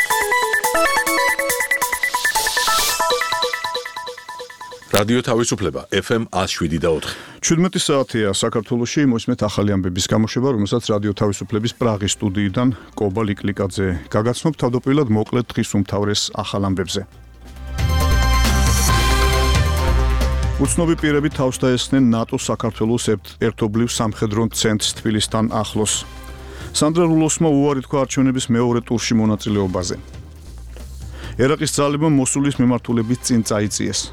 რადიო თავისუფლება FM 107.4. 17 საათია საქართველოში მოსმეთ ახალი ამბების გამოშვება, რომელსაც რადიო თავისუფლების პრაღის სტუდიიდან კობა ლიკლიკაძე გაგაცნობ თავდაპირველად მოკლედ დღის უმთავრეს ახალ ამბებზე. უცნობი პირები თავს დაესხნენ ნატოს საქართველოს ერთობლივ სამხედრო ცენტრს თბილისთან ახლოს. სანდრა რულოსმა უარი თქვა არჩევნების მეორე ტურში მონაწილეობაზე. ერაყის ძალებმა მოსულის მიმართულებით წინ წაიწიეს.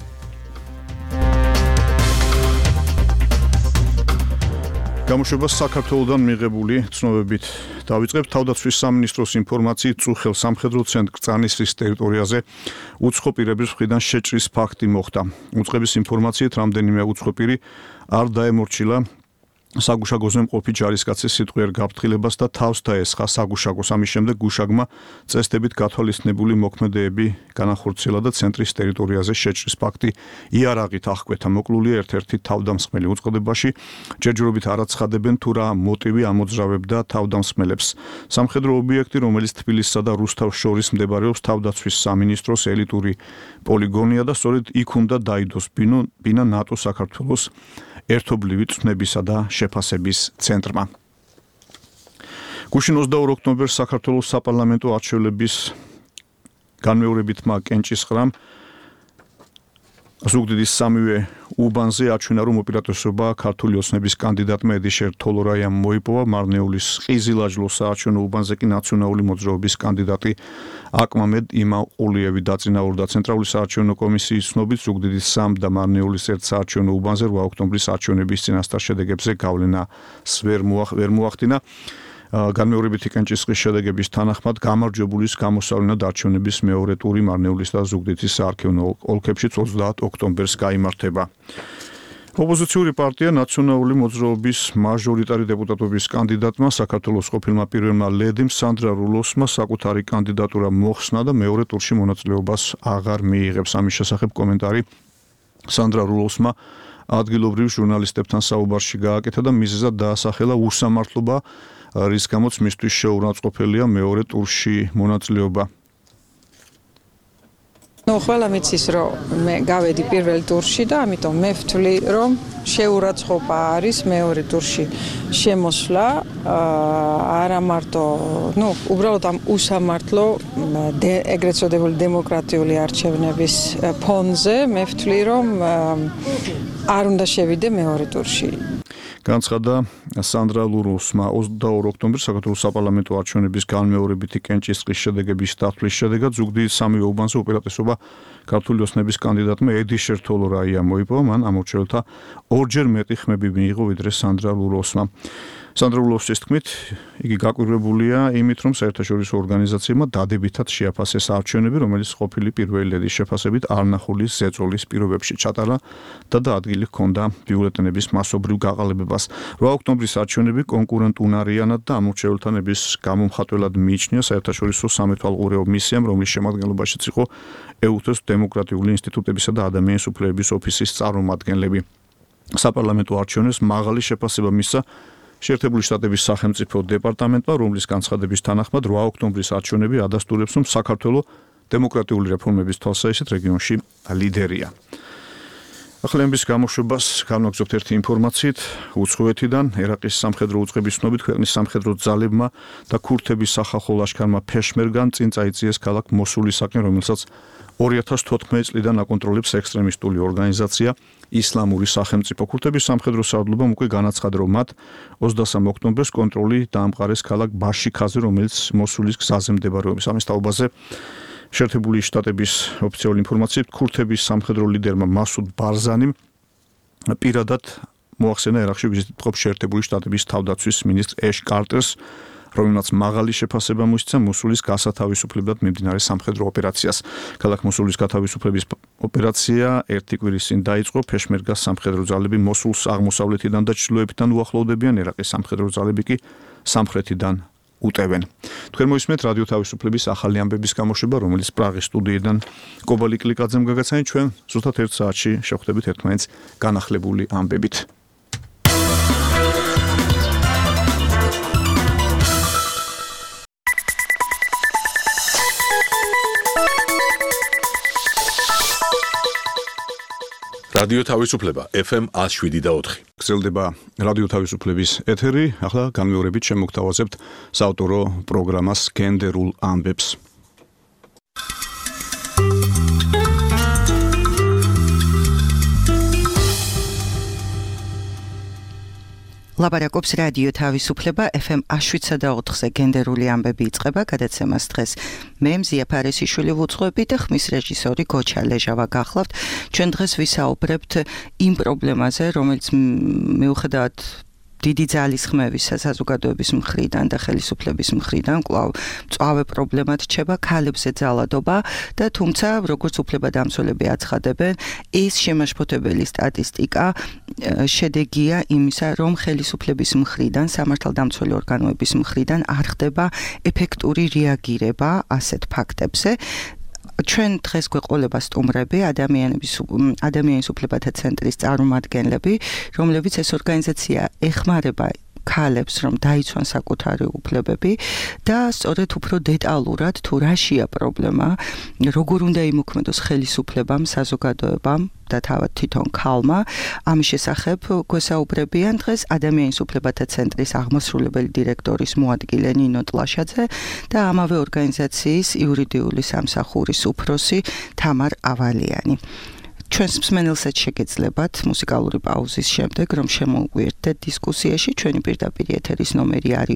გამოშვებას საქართველოდან მიღებული ცნობებით დავიწყებთ. თავდაცვის სამინისტროს ინფორმაციით წუხელ სამხედრო ცენტრ კრწანისის ტერიტორიაზე უცხო პირების მხრიდან შეჭრის ფაქტი მოხდა. უწყების ინფორმაციით რამდენიმე უცხო პირი არ დაემორჩილა საგუშაგოზე მყოფი ჯარისკაცის სიტყვიერ გაფრთხილებას და თავს დაესხა საგუშაგოს. ამის შემდეგ გუშაგმა წესდებით გათვალისწინებული მოქმედებები განახორციელა და ცენტრის ტერიტორიაზე შეჭრის ფაქტი იარაღით აღკვეთა. მოკლულია ერთ-ერთი თავდამსხმელი. უწყებაში ჯერჯერობით არ აცხადებენ თუ რა მოტივი ამოძრავებდა თავდამსხმელებს. სამხედრო ობიექტი, რომელიც თბილისსა და რუსთავს შორის მდებარეობს, თავდაცვის სამინისტროს ელიტური პოლიგონია და სწორედ იქ უნდა დაიდოს ბინა ნატოს საქართველოს ერთობლივი წვნებისა და შეფასების ცენტრმა. გუშინ 22 ოქტომბერს საქართველოს საპარლამენტო არჩევნების განმეორებითმა კენჭისყრამ ზუგდიდის სამივე უბანზე აჩვენა, რომ უპირატესობა ქართული ოცნების კანდიდატმა ედიშერ თოლორაიამ მოიპოვა. მარნეულის ყიზილაჯლოს საარჩევნო უბანზე კი ნაციონალური მოძრაობის კანდიდატი აკმამედ იმაყულიევი დაწინაურდა. ცენტრალური საარჩევნო კომისიის ცნობით ზუგდიდის 3 და მარნეულის 1 საარჩევნო უბანზე 8 ოქტომბრის არჩევნების წინასწარ შედეგებზე გავლენას ვერ მოახდინა. განმეორებითი კენჭისყრის შედეგების თანახმად გამარჯვებულის გამოსავლენად არჩევნების მეორე ტური მარნეულის და ზუგდიდის საარქივნო ოლქებში 30 ოქტომბერს გაიმართება. ოპოზიციური პარტია ნაციონალური მოძრაობის მაჟორიტარი დეპუტატობის კანდიდატმა საქართველოს ყოფილმა პირველმა ლედიმ სანდრა რულოსმა საკუთარი კანდიდატურა მოხსნა და მეორე ტურში მონაწილეობას აღარ მიიღებს. ამის შესახებ კომენტარი სანდრა რულოსმა ადგილობრივ ჟურნალისტებთან საუბარში გააკეთა და მიზეზად დაასახელა უსამართლობა, რის გამოც მისთვის შეურაცხყოფელია მეორე ტურში მონაწილეობა. ყველა მიცის, რომ მე გავედი პირველ ტურში და ამიტომ მე ვთვლი, რომ შეურაცხყოფა არის მეორე ტურში შემოსვლა, არა მარტო, უბრალოდ ამ უსამართლო ეგრეთ წოდებული დემოკრატიული არჩევნების ფონზე მე ვთვლი, რომ არ უნდა შევიდე მეორე ტურში. განცხადა სანდრა რულოსმა 22 ოქტომბერს საქართველოს საპარლამენტო არჩევნების განმეორებითი კენჭისყრის შედეგების დათვლის შედეგად ზუგდიდის სამივე უბანზე უპირატესობა ქართული ოცნების კანდიდატმა ედიშერ თოლორაიამ მოიპოვა. მან ამორჩეულთა ორჯერ მეტი ხმები მიიღო ვიდრე სანდრა რულოსმა. სანდრა რულოსის თქმით, იგი გაკვირვებულია იმით, რომ საერთაშორისო ორგანიზაციებმა დადებითად შეაფასეს არჩევნები, რომელიც ყოფილი პირველი ლედის შეფასებით არნახულის ზეწოლის პირობებში ჩატარა და ადგილი ჰქონდა ბიულეტენების მასობრივ გაყალბებას. 8 ოქტომბრის არჩევნები კონკურენტუნარიანად და ამორჩეულთანების გამომხატველად მიიჩნია საერთაშორისო სამეთვალყურეო მისიამ, რომლის შემადგენლობაშიც იყო ეუთოს დემოკრატიული ინსტიტუტებისა და ადამიანის უფლებების ოფისის წარმომადგენლები. საპარლამენტო არჩევნებს მაღალი შეფასება მისცა შეერთებული შტატების სახელმწიფო დეპარტამენტმა, რომლის განცხადების თანახმად 8 ოქტომბრის არჩევნები ადასტურებს, რომ საქართველო დემოკრატიული რეფორმების თვალსაჩინო რეგიონში ლიდერია. ახალი ამბის გამოშვებას განვაგრძობთ ერთი ინფორმაციით. უცხოეთიდან ერაყის სამხედრო უწყების ცნობით ქვეყნის სამხედრო ძალებმა და ქურთების სახალხო ლაშქარმა ფეშმერგამ წინ წაიწიეს ქალაქ მოსულისაკენ, რომელსაც 2014 წლიდან აკონტროლებს ექსტრემისტული ორგანიზაცია ისლამური სახელმწიფო. ქურთების სამხედრო სარდლობამ უკვე განაცხადა, რომ მათ 23 ოქტომბერს კონტროლი დაამყარეს ქალაქ ბაშიქაზე, რომელიც მოსულის გზაზე მდებარეობს. ამის თაობაზე შეერთებული შტატების ოფიციალური ინფორმაციით ქურთების სამხედრო ლიდერმა მასუდ ბარზანიმ პირადად მოახსენა ერაყში ვიზიტით მყოფ შეერთებული შტატების თავდაცვის მინისტრ ეშ კარტერს, რომელმაც მაღალი შეფასება მოისცა მოსულის გასათავისუფლებლად მიმდინარე სამხედრო ოპერაციას. ქალაქ მოსულის გათავისუფლების ოპერაცია ერთი კვირის წინ დაიწყო. ფეშმერგას სამხედრო ძალები მოსულს აღმოსავლეთიდან და ჩრდილოეთიდან უახლოვდებიან, ერაყის სამხედრო ძალები კი სამხრეთიდან უტევენ. თქვენ მოისმენთ რადიო თავისუფლების ახალი ამბების გამოშვება, რომელიც პრაღის სტუდიიდან კობა ლიკლიკაძემ გაგაცანით. ჩვენ ზუსტად 1 საათში შევხვდებით ერთმანეთს განახლებული ამბებით. რადიო თავისუფლება FM 107.4. გრძელდება რადიო თავისუფლების ეთერი. ახლა განმეორებით შემოგთავაზებთ საავტორო პროგრამას გენდერულ ამბებს. ლაპარაკობს რადიო თავისუფლება FM 107.4-ზე გენდერული ამბები იწყება გადაცემას დღეს. მე მზია ფარესიშვილი ვუძღვები და ხმის რეჟისორი გოჩა ლეჟავა გახლავთ. ჩვენ დღეს ვისაუბრებთ იმ პრობლემაზე, რომელიც მიუხედავად დიდი ძალის ხმევისა საზოგადოების მხრიდან და ხელისუფლების მხრიდან კვლავ მწვავე პრობლემად რჩება ქალებზე ძალადობა და თუმცა როგორც უფლებადამცველები აცხადებენ, ეს შემაშფოთებელი სტატისტიკა შედეგია იმისა, რომ ხელისუფლების მხრიდან, სამართალდამცველი ორგანოების მხრიდან არ ხდება ეფექტური რეაგირება ასეთ ფაქტებზე. ჩვენ დღეს გვეყოლება სტუმრები, ადამიანის უფლებათა ცენტრის წარმომადგენლები, რომლებიც ეს ორგანიზაცია ეხმარება ქალებს, რომ დაიცვან საკუთარი უფლებები და სწორედ უფრო დეტალურად თუ რაშია პრობლემა, როგორ უნდა იმოქმედოს ხელისუფლებამ, საზოგადოებამ და თავად თვითონ ქალმა, ამის შესახებ გვესაუბრებიან დღეს ადამიანის უფლებათა ცენტრის აღმასრულებელი დირექტორის მოადგილე ნინო ტლაშაძე და ამავე ორგანიზაციის იურიდიული სამსახურის უფროსი თამარ ავალიანი. ჩვენს მსმენელსაც შეგეძლებათ მუსიკალური პაუზის შემდეგ, რომ შემოვიერთდეთ დისკუსიაში. ჩვენი პირდაპირ ეთერის ნომერი არის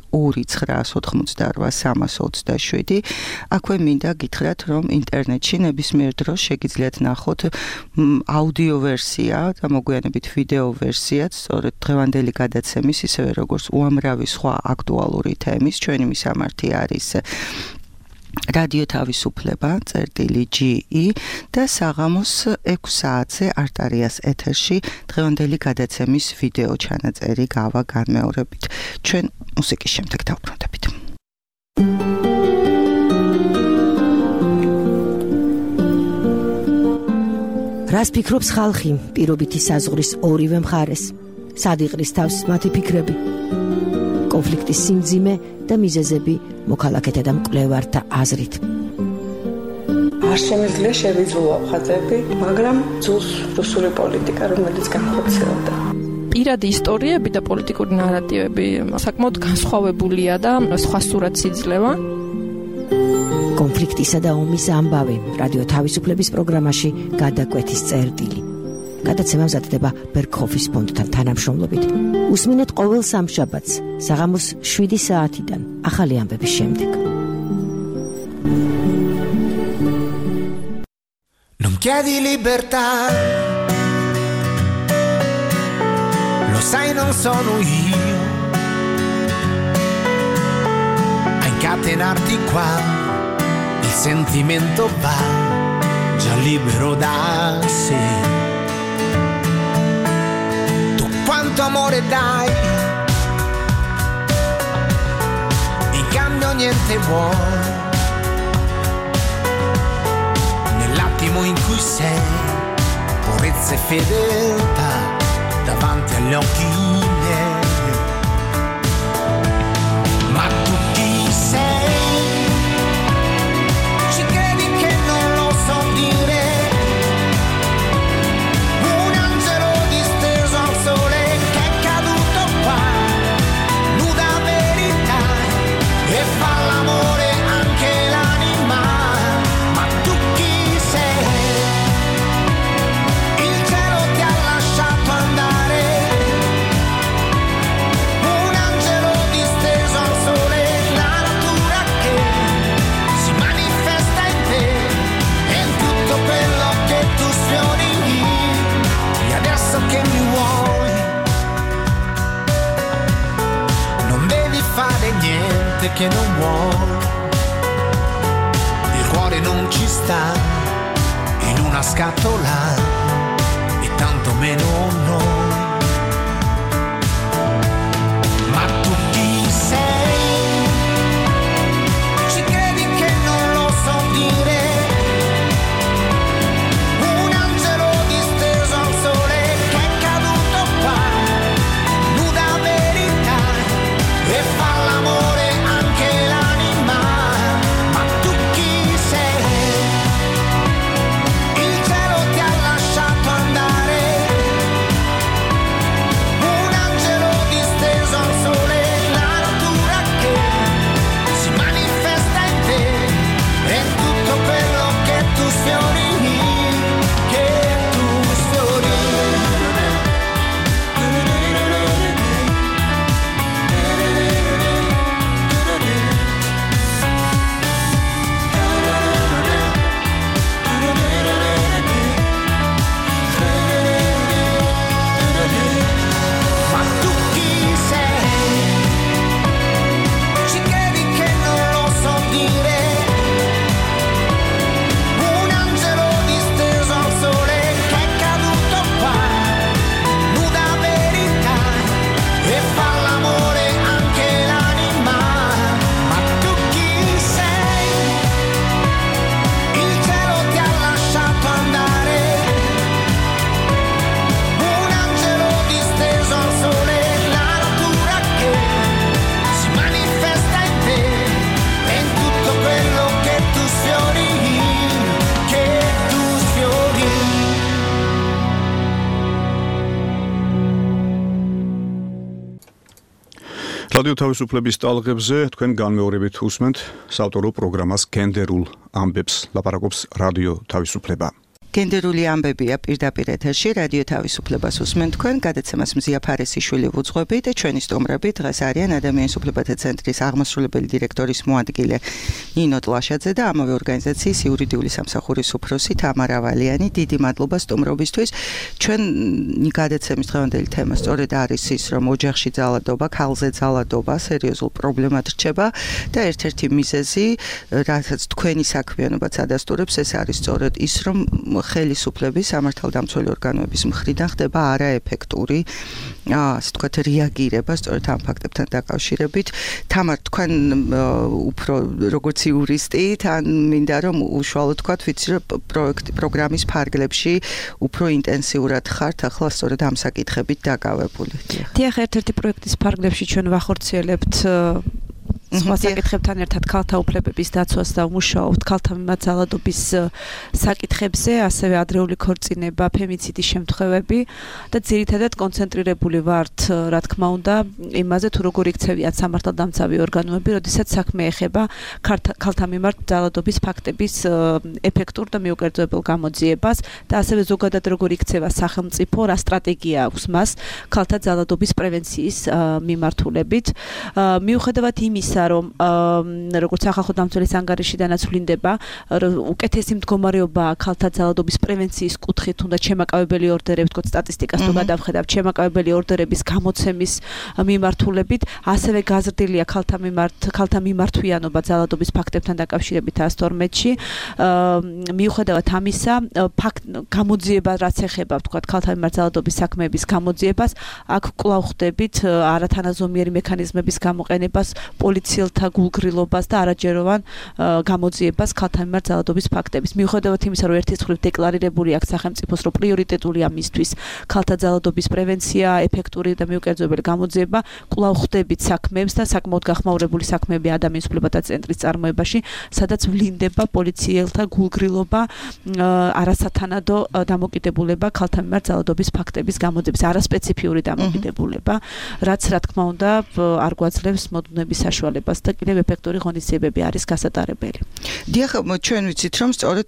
2988327. აქვე მინდა გითხრათ, რომ ინტერნეტში ნებისმიერ დროს შეგიძლიათ ნახოთ აუდიო ვერსია და მოგვიანებით ვიდეო ვერსიაც, სწორედ დღევანდელი გადაცემის, ისევე როგორც უამრავი სხვა აქტუალური თემის. ჩვენი მისამართი არის რადიო თავისუფლება წერტილი.ge და საღამოს 6 საათზე არტარიას ეთერში დღევანდელი გადაცემის ვიდეო ჩანაწერი გავა განმეორებით. ჩვენ მუსიკის შემდეგ დავბრუნდებით. რას ფიქრობს ხალხი პირობითი საზღვრის ორივე მხარეს? სად იყრის თავს მათი ფიქრები? კონფლიქტის სიმძიმე და მიზეზები მოქალაქეთა და მკვლევართა აზრით. არ შემიძლია შევიძულო ხაზები, მაგრამ ძულს რუსული პოლიტიკა, რომელიც განხორციელდა. პირადი ისტორიები და პოლიტიკური ნარატივები საკმაოდ განსხვავებულია და სხვა სურათს იძლევა. კონფლიქტისა და ომის ამბავი რადიო თავისუფლების პროგრამაში გადაკვეთის წერტილი. გადაცემა მზადდება ბერგჰოფის ფონდთან თანამშრომლობით. უსმინეთ ყოველ სამშაბათს საღამოს 7 საათიდან ახალი ამბების შემდეგ. Non chiedi libertà, lo sai non sono io a incatenarti qua, il sentimento va già libero da sé. Tu quanto amore dai, in cambio niente vuoi. Nell'attimo in cui sei, purezza e fedeltà davanti agli occhi miei. Ma tu chi sei? Ci credi che non lo so dire? Un angelo disteso al sole che è caduto qua, nuda verità, e fa l'amore anche l'anima. Ma tu chi sei? Il cielo ti ha lasciato andare, un angelo disteso al sole, la natura che si manifesta in te e in tutto quello che tu sfiori. E adesso che mi vuoi, non devi fare niente che non vuoi. Il cuore non ci sta in una scatola e tanto meno noi. Ma tu chi sei? Ci credi che non lo so dire? Un angelo disteso al sole che è caduto qua, nuda verità, e fa l'amore anche l'anima. Ma tu chi sei? Il cielo ti ha lasciato andare, რადიო თავისუფლების ტალღებზე თქვენ განმეორებით უსმენთ საავტორო პროგრამას გენდერულ ამბებს ლაპარაკობს რადიო თავისუფლება. გენდერული ამბებია პირდაპირ ეთერში რადიო თავისუფლებას უსმენთ თქვენ გადაცემას მზია ფარესიშვილი ვუძღვები და ჩვენი სტუმრები დღეს არიან ადამიანის უფლებათა ცენტრის აღმასრულებელი დირექტორის მოადგილე ნინო ტლაშაძე და ამავე ორგანიზაციის იურიდიული სამსახურის უფროსი თამარა ვალიანი. დიდი მადლობა სტუმრობისთვის. ჩვენი გადაცემის დღევანდელი თემა სწორედ არის ის, რომ ოჯახში ძალადობა, ქალზე ძალადობა სერიოზულ პრობლემად რჩება და ერთ-ერთი მიზეზი, რასაც თქვენი საქმიანობაც ადასტურებს, ეს არის სწორედ ის, რომ ხელისუფლების სამართალდამცველი ორგანოების მხრიდან ხდება არაეფექტური ასე ვთქვათ რეაგირება სწორედ ამ ფაქტებთან დაკავშირებით. თამარ, თქვენ უფრო როგორც იურისტი, თან მინდა რომ უშუალოდ ვთქვათ, ვიცი რომ პროგრამის ფარგლებში უფრო ინტენსიურად ხართ ახლა სწორედ ამ საკითხებით დაკავებული. დიახ, ერთ-ერთი პროექტის ფარგლებში ჩვენ ვახორციელებთ სხვა საკითხებთან ერთად ქალთა უფლებების დაცვას და ვმუშაობთ ქალთა მიმართ ძალადობის საკითხებზე, ასევე ადრეული ქორწინება, ფემიციდის შემთხვევები და ძირითადად კონცენტრირებული ვართ, რა თქმა უნდა, იმაზე თუ როგორ იქცევიან სამართალდამცავი ორგანოები, როდესაც საქმე ეხება ქალთა მიმართ ძალადობის ფაქტების ეფექტურ და მიუკერძოებელ გამოძიებას და ასევე ზოგადად როგორ იქცევა სახელმწიფო, რა სტრატეგია აქვს მას ქალთა ძალადობის პრევენციის მიმართულებით. მიუხედავად იმისა, რომ როგორც სახალხო დამცველის ანგარიშიდანაც ვლინდება, უკეთესი მდგომარეობა ქალთა ძალადობის პრევენციის კუთხით, თუნდაც შემაკავებელი ორდერები, თქო სტატისტიკას თუ გადავხედავთ, შემაკავებელი ორდერების გამოცემის მიმართულებით, ასევე გაზრდილია ქალთა მიმართვიანობა ძალადობის ფაქტებთან დაკავშირებით 112-ში. მიუხედავად ამისა, გამოძიება რაც ეხება, თქო ქალთა მიმართ ძალადობის საქმეების გამოძიებას, აქ კვლავ ხდებით არათანაზომიერი მექანიზმების გამოყენებას, პოლიციელთა გულგრილობას და არაჯეროვან გამოძიებას ქალთა მიმართ ძალადობის ფაქტების. მიუხედავად იმისა, რომ ერთის მხრივ დეკლარირებული აქვს სახელმწიფოს, რომ პრიორიტეტულია მისთვის ქალთა ძალადობის პრევენცია, ეფექტური და მიუკერძოებელი გამოძიება, კვლავ ხდებით საქმეებს და საკმაოდ გახმაურებული საქმეები ადამიანის უფლებათა ცენტრის წარმოებაში, სადაც ვლინდება პოლიციელთა გულგრილობა, არასათანადო დამოკიდებულება ქალთა მიმართ ძალადობის ფაქტების გამოძიების, არასპეციფიური დამოკიდებულება, რაც რა თქმა უნდა არ გვაძლევს მოდუნების საშუალებას და კიდევ ეფექტური ღონისძიებები არის გასატარებელი. დიახ, ჩვენ ვიცით, რომ სწორედ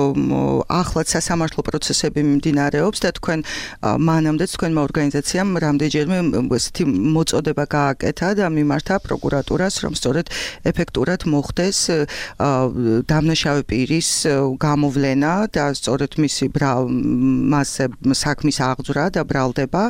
ახლაც სასამართლო პროცესები მიმდინარეობს და თქვენ მანამდეც თქვენმა ორგანიზაციამ რამდენჯერმე ესეთი მოწოდება გააკეთა და მიმართა პროკურატურას, რომ სწორედ ეფექტურად მოხდეს დამნაშავე პირის გამოვლენა და სწორედ მისი მასზე საქმის აღძვრა და ბრალდება.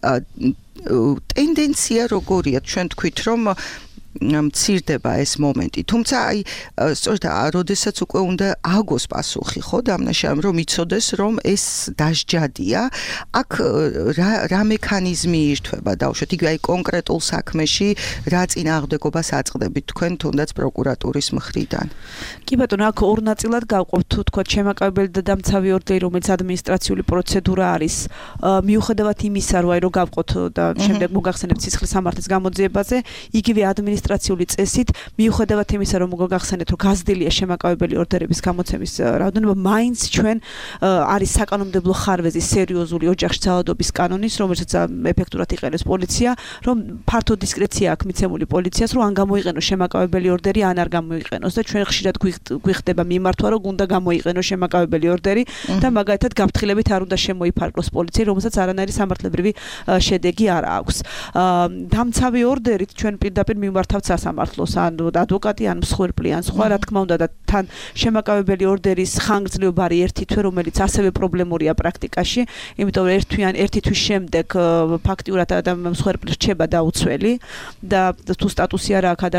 ტენდენცია როგორია? ჩვენ თქვით, რომ მცირდება ეს მომენტი. თუმცა აი სწორედ როდესაც უკვე უნდა აგოს პასუხი, ხო, დამნაშავემ, რომ იცოდეს, რომ ეს დასჯადია, აქ რა მექანიზმი ირთვება დავუშვათ, იგივე აი კონკრეტულ საქმეში რა წინააღმდეგობას აწყდებით თქვენ თუნდაც პროკურატურის მხრიდან? კი ბატონო, აქ ორ ნაწილად გავყოფთ, თუ თქვა შემაკავებელი და დამცავი ორდერი, რომელიც ადმინისტრაციული პროცედურა არის, მიუხედავად იმისა, რომ აი რო გავყოთ და შემდეგ მოგახსენებთ სისხლის სამართლის გამოძიებაზე, იგივე ადმინისტრაციული წესით, მიუხედავად იმისა, რომ მოგახსენეთ, რომ გაზრდილია შემაკავებელი ორდერების გამოცემის რაოდენობა, მაინც ჩვენ არის საკანონმდებლო ხარვეზი სერიოზული ოჯახში ძალადობის კანონის, რომელსაც ეფექტურად იყენებს პოლიცია, რომ ფართო დისკრეცია აქვს მიცემული პოლიციას, რომ ან გამოიყენოს შემაკავებელი ორდერი, ან არ გამოიყენოს და ჩვენ ხშირად გვიხდება მიმართვა, რომ უნდა გამოიყენოს შემაკავებელი ორდერი და მაგალითად გაფრთხილებით არ უნდა შემოიფარგლოს პოლიცია, რომელსაც არანაირი სამართლებრივი შედეგი არ აქვს. დამცავი ორდერით ჩვენ პირდაპირ მიმართავთ სასამართლოს, ან ადვოკატი, ან მსხვერპლი, ან სხვა, რა თქმა უნდა და თან შემაკავებელი ორდერის ხანგრძლივობა არის ერთი თვე, რომელიც ასევე პრობლემურია პრაქტიკაში, იმიტომ რომ ერთი თვის შემდეგ ფაქტიურად მსხვერპლი რჩება დაუცველი და თუ სტატუსი არ აქვს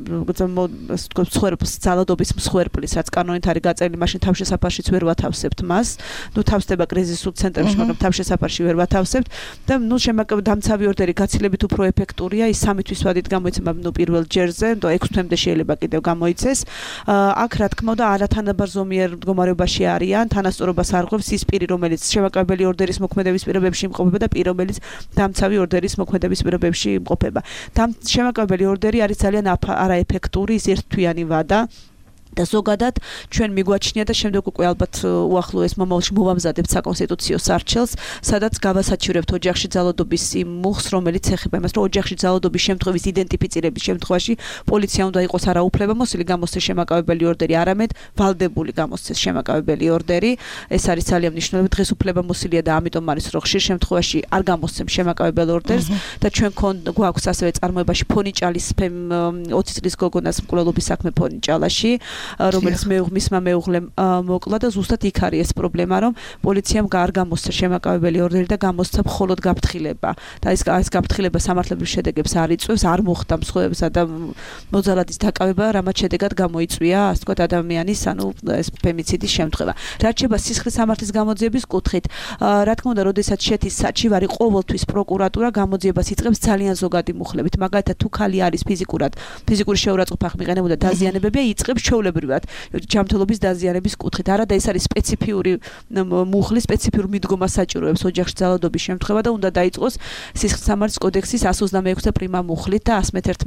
მსხვერპლის ძალადობის მსხვერპლის, რაც კანონით არის გაწერილი, მაშინ თავშესაფარშიც ვერ ვათავსებთ მას. თავსდება კრიზისულ ცენტრებში, მაგრამ თავშესაფარში ვერ ვათავსებთ და დამცავი ორდერი გაცილებით უფრო ეფექტურია, ის 3 თვის ვადით გამოიცემა პირველ ჯერზე, 6 თვემდე შეიძლება კიდევ გამოიცეს. აქ რა თქმა უნდა არათანაბარ ზომიერ მდგომარეობაში არიან, თანასწორობას არღვევს ის პირი, რომელიც შემაკავებელი ორდერის მოქმედების პირობებში იმყოფება და პირი, რომელიც დამცავი ორდერის მოქმედების პირობებში იმყოფება. შემაკავებელი ორდერი არის ძალიან არაეფექტური, ის ერთთვიანი ვადა. და ზოგადად ჩვენ მიგვაჩნია და შემდეგ უკვე ალბათ უახლოეს მომავალში მოვამზადებთ საკონსტიტუციო სარჩელს, სადაც გავასაჩივრებთ ოჯახში ძალადობის იმ მუხს, რომელიც ეხება იმას, რომ ოჯახში ძალადობის შემთხვევის იდენტიფიცირების შემთხვევაში პოლიცია უნდა იყოს არა უფლებამოსილი გამოსცეს შემაკავებელი ორდერი, არამედ ვალდებული გამოსცეს შემაკავებელი ორდერი. ეს არის ძალიან მნიშვნელოვანი. დღეს უფლებამოსილია და ამიტომ არის რომ ხშირ შემთხვევაში არ გამოსცემ შემაკავებელ ორდერს და ჩვენ გვაქვს ასევე წარმოებაში ფონიჭალის 20 წლის გოგონას მკვლელობის საქმე ფონიჭალაში, რომელიც მისმა მეუღლემ მოკლა და ზუსტად იქ არის ეს პრობლემა, რომ პოლიციამ არ გამოსცა შემაკავებელი ორდერი და გამოსცა მხოლოდ გაფრთხილება. და ეს გაფრთხილება სამართლებრივ შედეგებს არ იწვევს, არ მოხდა მსხვერპლსა და მოძალადის დაკავება, რამაც შედეგად გამოიწვია, ასე ვთქვათ, ადამიანის, ეს ფემიციდის შემთხვევა. რაც შეება სისხლის სამართლის გამოძიების კუთხით, რა თქმა უნდა, როდესაც შედის საჩივარი, ყოველთვის პროკურატურა გამოძიებას იწყებს ძალიან ზოგადი მუხლებით. მაგალითად, თუ ქალი არის ფიზიკური შეურაცხყოფა მიყენებოდა დაზიანებებია, იწყებს ჩვეულებრივად ჯანმრთელობის დაზიანების კუთხით. არა და ეს არის სპეციფიური მუხლი, სპეციფიურ მიდგომას საჭიროებს ოჯახში ძალადობის შემთხვევა და უნდა დაიწყოს სისხლის სამართლის კოდექსის 126 პრიმა მუხლით და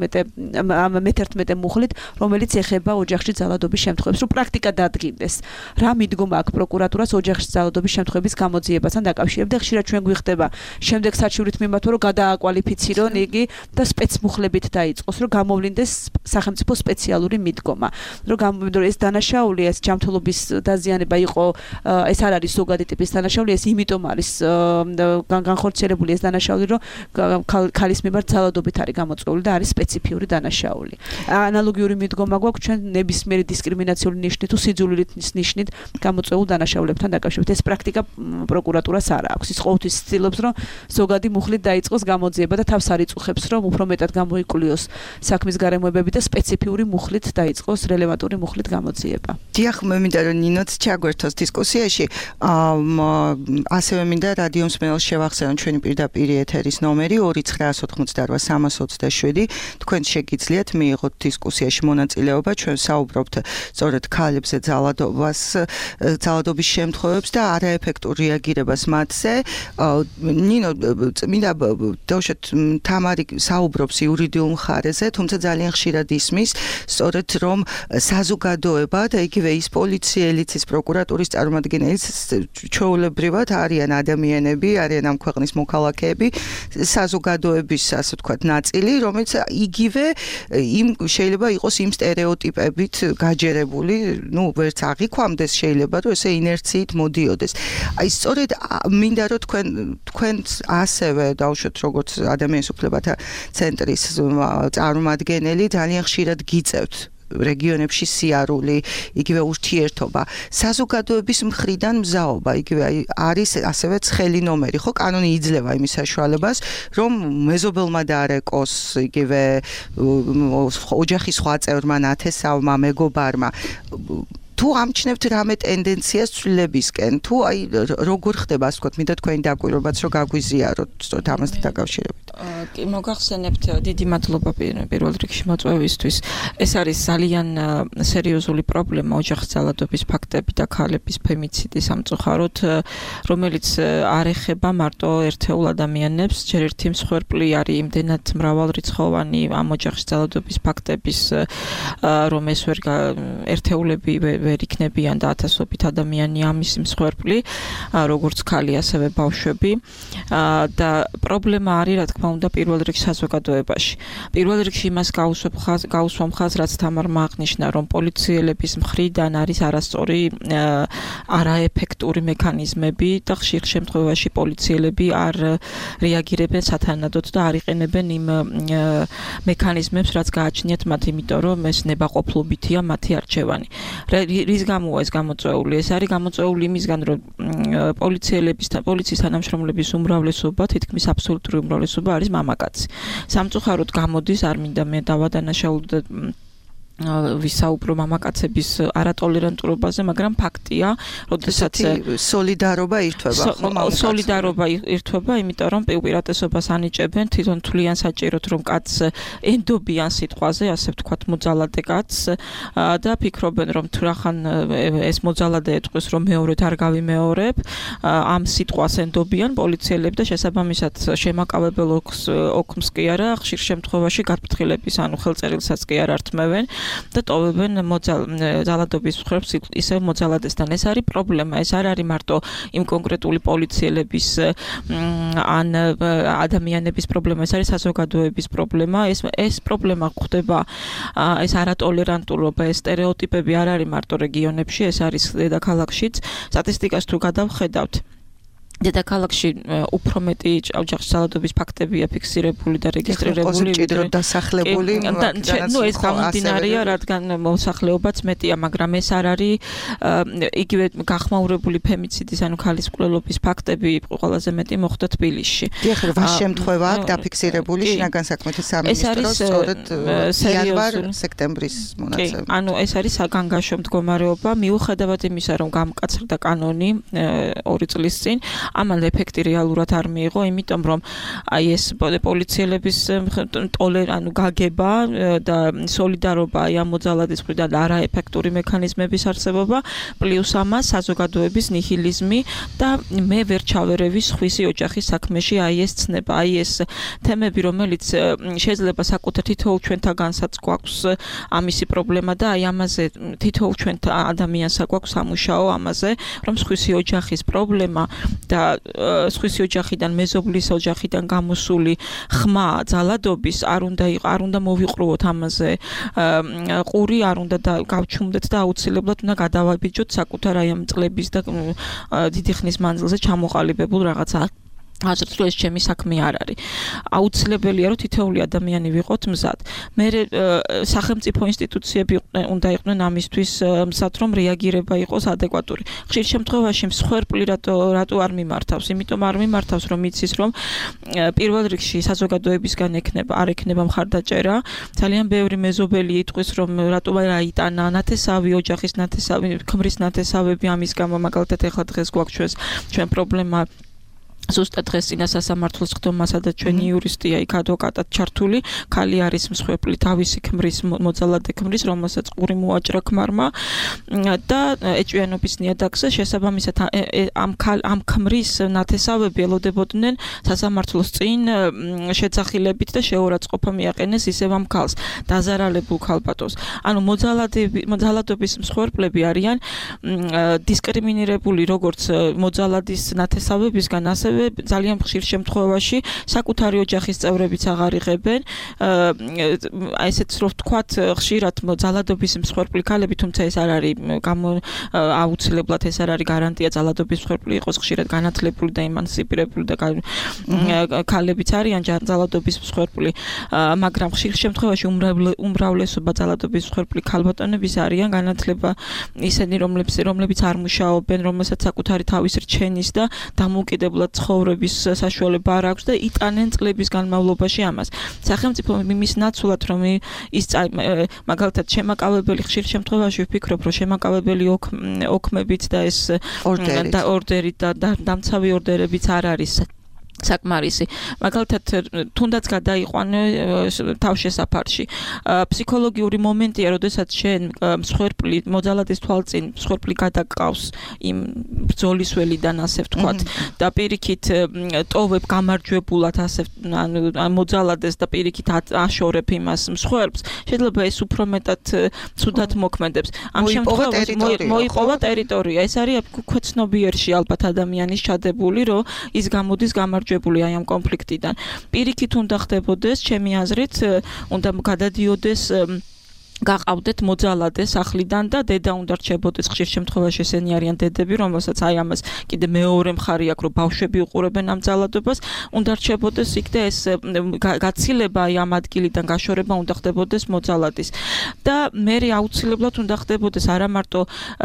111 მუხლით, რომელიც ეხება ოჯახში ძალადობის შემთხვევებს, რომ პრაქტიკა დადგინდეს. რა მიდგომა აქვს პროკურატურას ოჯახში ძალადობის შემთხვევების გამოძიებასთან დაკავშირებით და ხშირად ჩვენ გვიხდება შემდეგ საჩივრით მიმართვა, რომ გადააკვალიფიცირონ იგი და სპეცმუხლებით დაიწყოს, რომ გამოვლინდეს სახელმწიფო სპეციალური მიდგომა. რომ ეს დანაშაული, ეს ჯანმრთელობის დაზიანება იყო, ეს არ არის ზოგადი ტიპის დანაშაული, ეს იმიტომ არის განხორციელებული ეს დანაშაული, რომ ქალის მიმართ ძალადობით არის გამოწვეული და არის სპეციფიური დანაშაული. ანალოგიური მიდგომა გვაქვს ჩვენ ნებისმიერი დისკრიმინაციული ნიშნით თუ სიძულვილით ნიშნით გამოწვეულ დანაშაულებთან დაკავშირებით. ეს პრაქტიკა პროკურატურას არ აქვს. ის ყოველთვის ცდილობს, რომ ზოგადი მუხლით დაიწყოს გამოძიება და თავს არ იწუხებს, რომ უფრო მეტად გამოიკვლიოს საქმის გარემოებები და სპეციფიური მუხლით დაიწყოს რელევანტური მუხლით გამოძიება. დიახ, მე მინდა რომ ნინოც ჩაგვერთოს დისკუსიაში. ასევე მინდა რადიო მსმენელს შევახსენო ჩვენი პირდაპირ ეთერის ნომერი 2988327. თქვენ შეგიძლიათ მიიღოთ დისკუსიაში მონაწილეობა. ჩვენ საუბრობთ სწორედ ქალებზე ძალადობის შემთხვევებს და არაეფექტურ რეაგირებას მათზე. ნინო, მინდა დავუშვათ თამარი საუბრობს იურიდიულ მხარეზე, თუმცა ძალიან ხშირად ისმის სწორედ რომ საზოგადოება და იგივე ის პოლიციელიც, ის პროკურატურის წარმომადგენელიც ჩვეულებრივად არიან ადამიანები, არიან ამ ქვეყნის მოქალაქეები, საზოგადოების, ასე ვთქვათ, ნაწილი, რომელიც იგივე შეიძლება იყოს იმ სტერეოტიპებით გაჯერებული, ვერც აღიქვამდეს შეიძლება, რომ ესე ინერციით მოდიოდეს. აი სწორედ მინდა რომ თქვენ ასევე დავუშვათ როგორც ადამიანის უფლებათა ცენტრის წარმომადგენელი ძალიან ხშირად გიწევთ რეგიონებში სიარული, იგივე ურთიერთობა, საზოგადოების მხრიდან მზაობა, იგივე არის ასევე ცხელი ნომერი, ხო, კანონი იძლევა იმის საშუალებას, რომ მეზობელმა დაარეკოს, იგივე ოჯახის სხვა წევრმა, ნათესავმა, მეგობარმა. თუ ამჩნევთ რამე ტენდენციას ცვლილებისკენ, თუ აი როგორ ხდება, ასე ვთქვათ, მინდა თქვენი დაკვირვებაც რომ გაგვიზიაროთ სწორედ ამასთან დაკავშირებით. კი, მოგახსენებთ, დიდი მადლობა პირველ რიგში მოწვევისთვის. ეს არის ძალიან სერიოზული პრობლემა ოჯახის ძალადობის ფაქტები და ქალების ფემიციდი სამწუხაროდ, რომელიც არ ეხება მარტო ერთეულ ადამიანებს, ჯერ ერთი მსხვერპლი არის იმდენად მრავალრიცხოვანი ამ ოჯახის ძალადობის ფაქტების, რომ ეს ერთეულები ვერ იქნებიან და ათასობით ადამიანი ამის მსხვერპლი, როგორც ქალი, ასევე ბავშვები. და პრობლემა არის, რა თქმა უნდა, პირველ რიგში საზოგადოებაში. პირველ რიგში იმას გაუსვამ ხაზს, რაც თამარმა აღნიშნა, რომ პოლიციელების მხრიდან არის არასწორი არაეფექტური მექანიზმები და ხშირ შემთხვევაში პოლიციელები არ რეაგირებენ სათანადოდ და არ იყენებენ იმ მექანიზმებს, რაც გააჩნიათ მათ, იმიტომ რომ ეს ნებაყოფლობითია მათი არჩევანი. რის გამოა ეს გამოწვეული? ეს არის გამოწვეული იმისგან, რომ პოლიციის თანამშრომლების უმრავლესობა, თითქმის აბსოლუტური უმრავლესობა არის მამაკაცი. სამწუხაროდ გამოდის, არ მინდა მე დავადანაშაულო ვისაუბრო მამაკაცების არატოლერანტურობაზე, მაგრამ ფაქტია, როდესაც სოლიდარობა ირთვება, ხო, მამაკაცს. სოლიდარობა ირთვება, იმიტომ რომ უპირატესობას ანიჭებენ, თვითონ თვლიან საჭიროდ, რომ კაცს ენდობიან სიტყვაზე, ასე ვთქვათ, მოძალადე კაცს და ფიქრობენ, რომ თუ რახან ეს მოძალადე ეტყვის, რომ მეორედ არ გავიმეორებ, ამ სიტყვას ენდობიან პოლიციელები და შესაბამისად შემაკავებელ ოქმს კი არა, ხშირ შემთხვევაში გაფრთხილების, ანუ ხელწერილსაც კი არ ართმევენ. და ტოვებენ ძალადობის მსხვერპლს ისევ მოძალადესთან. ეს არის პრობლემა, ეს არ არის მარტო იმ კონკრეტული პოლიციელების ან ადამიანების პრობლემა, ეს არის საზოგადოების პრობლემა. ეს პრობლემა ხდება, ეს არატოლერანტულობა, ეს სტერეოტიპები არ არის მარტო რეგიონებში, ეს არის დედაქალაქშიც. სტატისტიკას თუ გადავხედავთ, დედაქალაქში უფრო მეტი ოჯახში ძალადობის ფაქტებია ფიქსირებული და რეგისტრირებული, ვიდრე დასახლებული. ნუ ეს გამომდინარეა, რადგან მოსახლეობაც მეტია, მაგრამ ეს არ არის იგივე გახმაურებული ფემიციდის, ანუ ქალის მკვლელობის ფაქტები ყველაზე მეტი მოხდა თბილისში. დიახ, რა შემთხვევაა დაფიქსირებული შინაგან საქმეთა სამინისტროს სწორედ იანვარ-სექტემბრის მონაცემები. ანუ ეს არის საგანგაშო მდგომარეობა, მიუხედავად იმისა, რომ გამკაცრდა კანონი 2 წლის წინ. ამან ეფექტი რეალურად არ მიიღო, იმიტომ რომ აი ეს პოლიციელების გაგება და სოლიდარობა აი ამ მოძალადის მხრიდან არაეფექტური მექანიზმების არსებობა, პლუს ამას საზოგადოების ნიჰილიზმი და მე ვერ ჩავერევის სხვისი ოჯახის საქმეში აი ეს ცნება, აი ეს თემები, რომელიც შეიძლება საკუთარ თითოეულ ჩვენთაგანსაც გვაქვს ამისი პრობლემა და აი ამაზე თითოეულ ჩვენთან ადამიანს გვაქვს სამუშაო ამაზე, რომ სხვისი ოჯახის პრობლემა და სხვისი ოჯახიდან მეზობლის ოჯახიდან გამოსული ხმა ძალადობის არ უნდა მოვიყრუოთ ამაზე ყური, არ უნდა გავჩუმდეთ და აუცილებლად უნდა გადავაბიჯოთ საკუთარ აი ამ წლების და დიდი ხნის მანძილზე ჩამოყალიბებულ რაღაცა აზრს, რომ ეს ჩემი საქმე არ არის. აუცილებელია, რომ თითოეული ადამიანი ვიყოთ მზად. მე სახელმწიფო ინსტიტუციები უნდა იყვნენ ამისთვის მზად, რომ რეაგირება იყოს ადეკვატური. ხშირ შემთხვევაში მსხვერპლი რატო არ მიმართავს? იმიტომ არ მიმართავს, რომ იცის, რომ პირველ რიგში საზოგადოებისგან არ ექნება მხარდაჭერა. ძალიან ბევრი მეზობელი იტყვის, რომ რატო არ აიტანა ნათესავი, ოჯახის ნათესავი, ქმრის ნათესავები, ამის გამო მაგალითად ეხლა დღეს გვაქვს ჩვენ პრობლემა ზუსტად დღეს წინა სასამართლოს ხდომა, სადაც ჩვენი იურისტია იქ ადვოკატად ჩართული, ქალი არის მსხვერპლი თავისი ქმრის, მოძალადე ქმრის, რომელსაც ყური მოაჭრა ქმარმა და ეჭვიანობის ნიადაგზე შესაბამისად ამ ქმრის ნათესავები ელოდებოდნენ სასამართლოს წინ შეძახილებით და შეურაცხყოფა მიაყენეს ისევ ამ ქალს, დაზარალებულ ქალბატონს. ანუ მოძალადობის მსხვერპლები არიან დისკრიმინირებული როგორც მოძალადის ნათესავებისგან, ასევე ძალიან ხშირ შემთხვევაში საკუთარი ოჯახის წევრებიც აღარ იღებენ. აი ესეც რო ვთქვათ, ხშირად ძალადობის მსხვერპლი ქალები, თუმცა ეს არ არის აუცილებლად ეს არ არის გარანტია ძალადობის მსხვერპლი იყოს, ხშირად განათლებული და ემანციპირებული და ქალებიც არიან ძალადობის მსხვერპლი, მაგრამ ხშირ შემთხვევაში უმრავლესობა ძალადობის მსხვერპლი ქალბატონების არიან განათლება ისინი, რომლებიც არ მუშაობენ, რომელსაც საკუთარი თავის რჩენის და დამოუკიდებლად ცხოვრების საშუალება არ აქვს და იტანენ წლების განმავლობაში ამას. სახელმწიფო იმის ნაცვლად, რომ ის მაგალითად შემაკავებელი ხშირ შემთხვევაში ვფიქრობ, რომ შემაკავებელი ოქმებით და ეს ორდერით და დამცავი ორდერებიც არ არის საკმარისი. მაგალითად, თუნდაც გადაიყვანე თავშესაფარში. ფსიქოლოგიური მომენტია, როდესაც შენ მსხვერპლი მოძალადის თვალწინ მსხვერპლი გადაგყავს იმ ბრძოლისველიდან, ასე ვთქვათ, და პირიქით ტოვებ გამარჯვებულად, ასე მოძალადეს და pirikit აშორებ იმას მსხვერპლს, შეიძლება ეს უფრო მეტად ცუდად მოქმედებს. ამ შემთხვევაში მოიპოვა ტერიტორია. ეს არის უკვე ცნობიერში ალბათ ადამიანის ჩადებული, რომ ის გამოდის გამარჯვებული აი ამ კონფლიქტიდან. Პირიქით უნდა ხდებოდეს, ჩემი აზრით, უნდა გადადიოდეს გაყავდეთ მოძალადე სახლიდან და დედა უნდა რჩებოდეს. ხშირ შემთხვევაში ესენი არიან დედები, რომელსაც აი ამას კიდე მეორე მხარი აქვს, რომ ბავშვები უყურებენ ამ ძალადობას, უნდა რჩებოდეს იქ და ეს გაცილება აი ამ ადგილიდან გაშორება უნდა ხდებოდეს მოძალადის. და მე აუცილებლად უნდა ხდებოდეს არა მარტო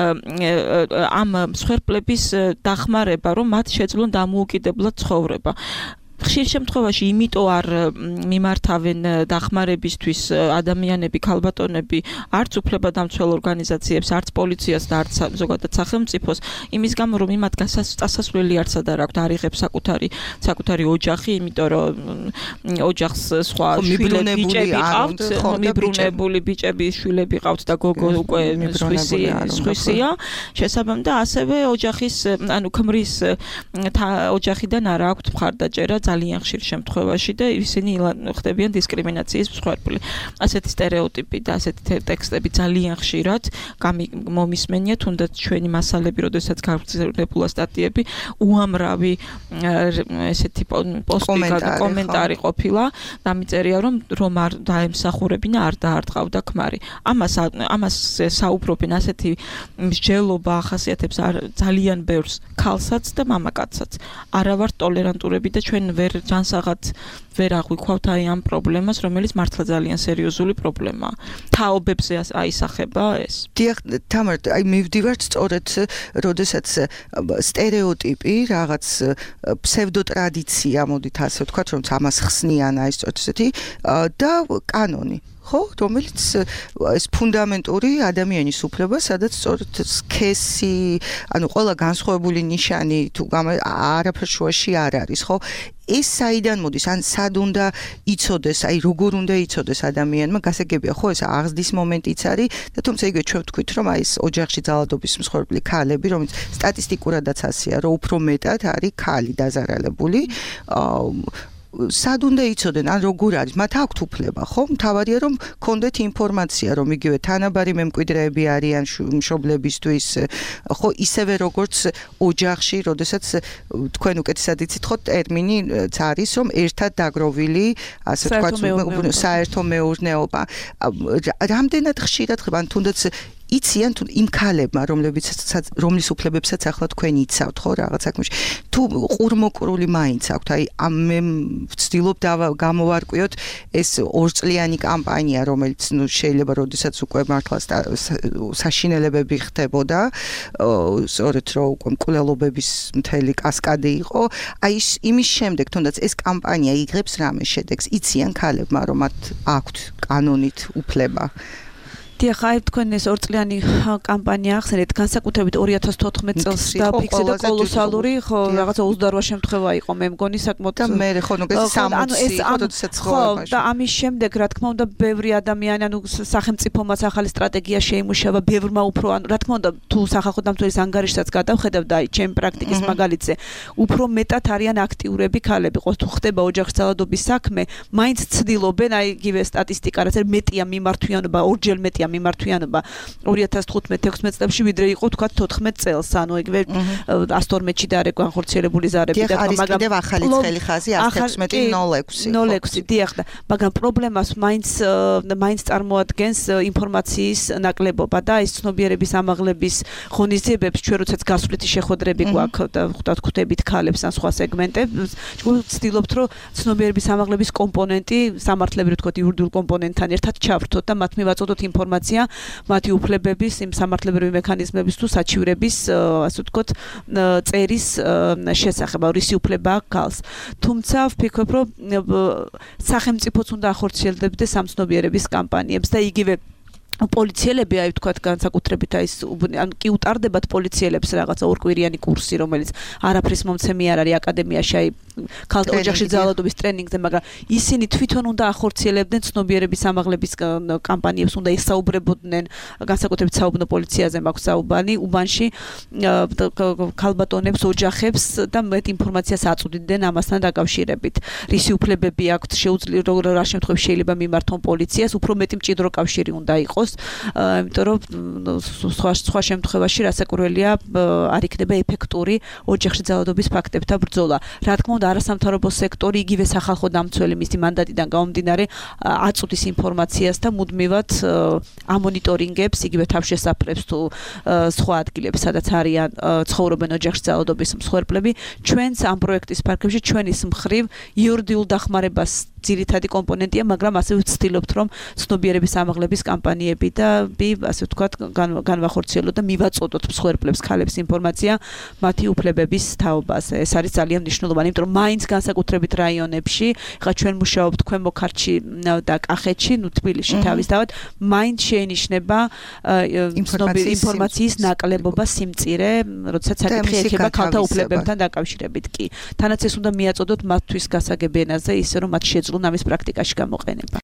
ამ მსხვერპლების დახმარება, რომ მათ შეძლონ დამოუკიდებლად ცხოვრება. ხშირ შემთხვევაში იმიტომ არ მიმართავენ დახმარებისთვის ადამიანები, ქალბატონები, არც უფლებადამცველ ორგანიზაციებს, არც პოლიციას და არც ზოგადად სახელმწიფოს, იმის გამო რომ იმათ გასასვლელი არცად არ აქვთ, არ იღებს საკუთარი ოჯახი, იმიტომ რომ ოჯახს სხვა შვილები ყავთ, მიბრუნებული ბიჭები, შვილები ყავთ და გოგო უკვე სხვისია, შესაბამისად და ასევე ოჯახის, ანუ ქმრის ოჯახიდან არ აქვთ მხარდაჭერა ძალიან ხშირ შემთხვევაში და ისინი ხდებიან დისკრიმინაციის მსხვერპლი. ასეთი სტერეოტიპი და ასეთი ტექსტები ძალიან ხშირად მომისმენია, თუნდაც ჩვენი მასალები, როდესაც გავრცელებულა სტატიები, უამრავი ესეთი პოსტი და კომენტარი ყოფილა, დამიწერია რომ არ დაემსახურებინა, არ დაარტყავდა ქმარი. ამას საუბრობენ ასეთი მსჯელობა ახასიათებს ძალიან ბევრს ქალსაც და მამაკაცსაც. არა ვართ ტოლერანტურები და ჩვენ ჯანსაღად ვერ აღვიქვავთ აი ამ პრობლემას, რომელიც მართლა ძალიან სერიოზული პრობლემაა. თაობებზე აისახება ეს. დიახ, თამარ, აი მივდივართ სწორედ, როდესაც სტერეოტიპი, რაღაც ფსევდოტრადიცია, მოდით ასე ვთქვათ, რომ ამას ხსნიან აი სწორედ ესეთი და კანონი. ხო, რომელიც ეს ფუნდამენტური ადამიანის უფლება, სადაც სწორედ სქესი, ანუ ყველა განსხვავებული ნიშანი თუ არაფერ შუაში არ არის, ხო? ეს საიდან მოდის, ან სად უნდა იცოდეს, აი როგორ უნდა იცოდეს ადამიანმა, გასაგებია, ხო, ეს აღზრდის მომენტიც არის და თუმცა იგივე ჩვენ ვთქვით, რომ აი ეს ოჯახში ძალადობის მსხვერპლი ქალები, რომელიც სტატისტიკურადაც ასეა, რომ უფრო მეტად არის ქალი დაზარალებული, სად უნდა იცოდნენ, ან როგორ არის, მათ აქვთ უფლება, ხო? მთავარია რომ გქონდეთ ინფორმაცია, რომ იგივე თანაბარი მემკვიდრეები არიან მშობლებისთვის, ხო, ისევე როგორც ოჯახში, როდესაც თქვენ უკეთესად იცით, ხო, ტერმინიც არის, რომ ერთად დაგროვილი, ასე ვთქვათ, საერთო მეურნეობა. რამდენად ხშირად ხდება, ან თუნდაც იციან თუ იმ ქალებმა, რომლის უფლებებსაც ახლა თქვენ იცავთ, ხო, რაღაც საქმეში. თუ ყურმოყრული მაინც აქვთ, აი მე ვცდილობ გამოვარკვიოთ ეს ორწლიანი კამპანია, რომელიც შეიძლება როდესაც უკვე მართლა საშინელებები ხდებოდა, სწორედ რომ უკვე მკვლელობების მთელი კასკადი იყო, აი იმის შემდეგ, თუნდაც ეს კამპანია იღებს რამე შედეგს, იციან ქალებმა, რომ მათ აქვთ კანონით უფლება. დიახ, აი თქვენ ეს ორწლიანი კამპანია ახსენეთ, განსაკუთრებით 2014 წელს დაფიქსირდა კოლოსალური, ხო, რაღაცა 28 შემთხვევა იყო, მე მგონი საკმაოდ და მე ხო, ნუ ეს 60, როდესაც ხო, და ამის შემდეგ, რა თქმა უნდა, ბევრი ადამიანი, ანუ სახელმწიფომაც ახალი სტრატეგია შეიმუშავა, ბევრმა უფრო, ანუ რა თქმა უნდა, თუ სახალხო დამცველის ანგარიშსაც გადავხედავ და აი ჩემი პრაქტიკის მაგალითზე, უფრო მეტად არიან აქტიურები ქალები, ხო, თუ ხდება ოჯახის ძალადობის საქმე, მაინც ცდილობენ, აი იგივე სტატისტიკა, რაც არის მეტია მიმართვიანობა, ორჯერ მეტია მიმართვიანობა 2015-16 წლებში ვიდრე იყო თქვა 14 წელს, ანუ იგივე 112-ში და არის განხორციელებული ზარები და მაგრამ კიდევ ახალი ცხელი ხაზი 116-06. დიახ, მაგრამ პრობლემას მაინც წარმოადგენს ინფორმაციის ნაკლებობა და ეს ცნობიერების ამაღლების ღონისძიებებს ჩვენ როდესაც გასვლითი შეხვედრები გვაქვს და ხვდებით ქალებს ან სხვა სეგმენტებს, ვცდილობთ რომ ცნობიერების ამაღლების კომპონენტი სამართლებრივ თქო იურიდიულ კომპონენტთან ერთად ჩავრთოთ და მათ მივაწოდოთ ინფორმაცია მათი უფლებების, იმ სამართლებრივი მექანიზმების თუ საჩივრების, ასე ვთქვათ, წერის შესახებ, რისი უფლება აქვს ქალს. თუმცა ვფიქრობ, რომ სახელმწიფოც უნდა ახორციელებდეს ამ ცნობიერების კამპანიებს და იგივე პოლიციელები, აი ვთქვათ, განსაკუთრებით აი ანუ კი უტარდებათ პოლიციელებს რაღაცა ორკვირიანი კურსი, რომელიც არაფრის მომცემი არ არის აკადემიაში, აი ქალთა ოჯახში ძალადობის ტრენინგზე, მაგრამ ისინი თვითონ უნდა ახორციელებდნენ ცნობიერების ამაღლების კამპანიებს, უნდა ესაუბრებოდნენ, განსაკუთრებით საუბნო პოლიციაზე მაქვს საუბანი, უბანში ქალბატონებს, ოჯახებს და მეტ ინფორმაციას აწვდიდნენ ამასთან დაკავშირებით. რისი უფლებები აქვთ, შეუძლია რა შემთხვევაში შეიძლება მიმართონ პოლიციას, უფრო მეტი მჭიდრო კავშირი უნდა იყოს. იმიტომ რომ სხვა შემთხვევაში რასაკვირველია არ იქნება ეფექტური ოჯახში ძალადობის ფაქტებთან ბრძოლა. რა თქმა უნდა, არასამთავრობო სექტორი იგივე სახალხო დამცველი მისი მანდატიდან გამომდინარე აწვდის ინფორმაციას და მუდმივად ამონიტორინგებს იგივე თავშესაფრებს თუ სხვა ადგილებს, სადაც არიან ცხოვრობენ ოჯახში ძალადობის მსხვერპლები. ჩვენს ამ პროექტის ფარგლებში ჩვენის მხრივ იურიდიულ დახმარებას ძირითადი კომპონენტია, მაგრამ ასევე ვცდილობთ, რომ ცნობიერების ამაღლების კამპანიები და ასე ვთქვათ, განვახორციელოთ და მივაწოდოთ მსხვერპლებს, ქალებს ინფორმაცია მათი უფლებების თაობაზე. ეს არის ძალიან მნიშვნელოვანი, იმიტომ რომ მაინც განსაკუთრებით რაიონებში, ხა ჩვენ მუშაობთ ქვემო ქართლში და კახეთში, ნუ თბილისში თავისთავად, მაინც შეინიშნება ინფორმაციის ნაკლებობა, სიმწირე, როდესაც საკითხი ეხება ქალთა უფლებებთან დაკავშირებით კი. თანაც ეს უნდა მიაწოდოთ მათთვის გასაგები ენაზე, ისე რომ მათ შეძლონ ამის პრაქტიკაში გამოყენება.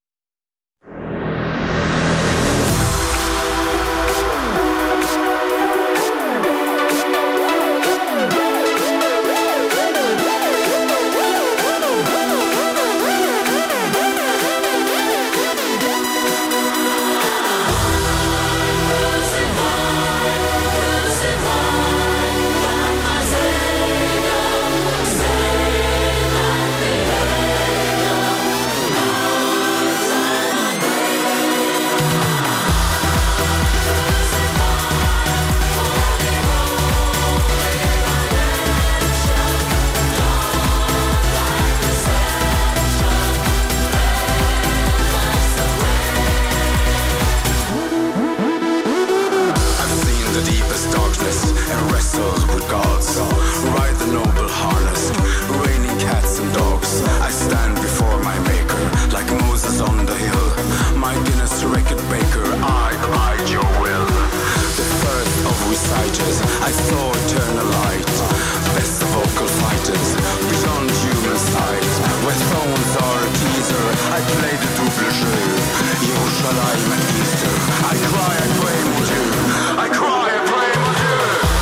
the deepest darkness and wrestles with gods. Ride the noble harness, raining cats and dogs. I stand before my maker like Moses on the hill. My Guinness record breaker, I abide your will. The first of reciters, I saw eternal light. Best vocal fighters, beyond human sight. Where thrones are a teaser, I play the double jeu. Yerushalayim at Easter, I cry, I pray, mon Dieu. I cry, I pray, mon Dieu.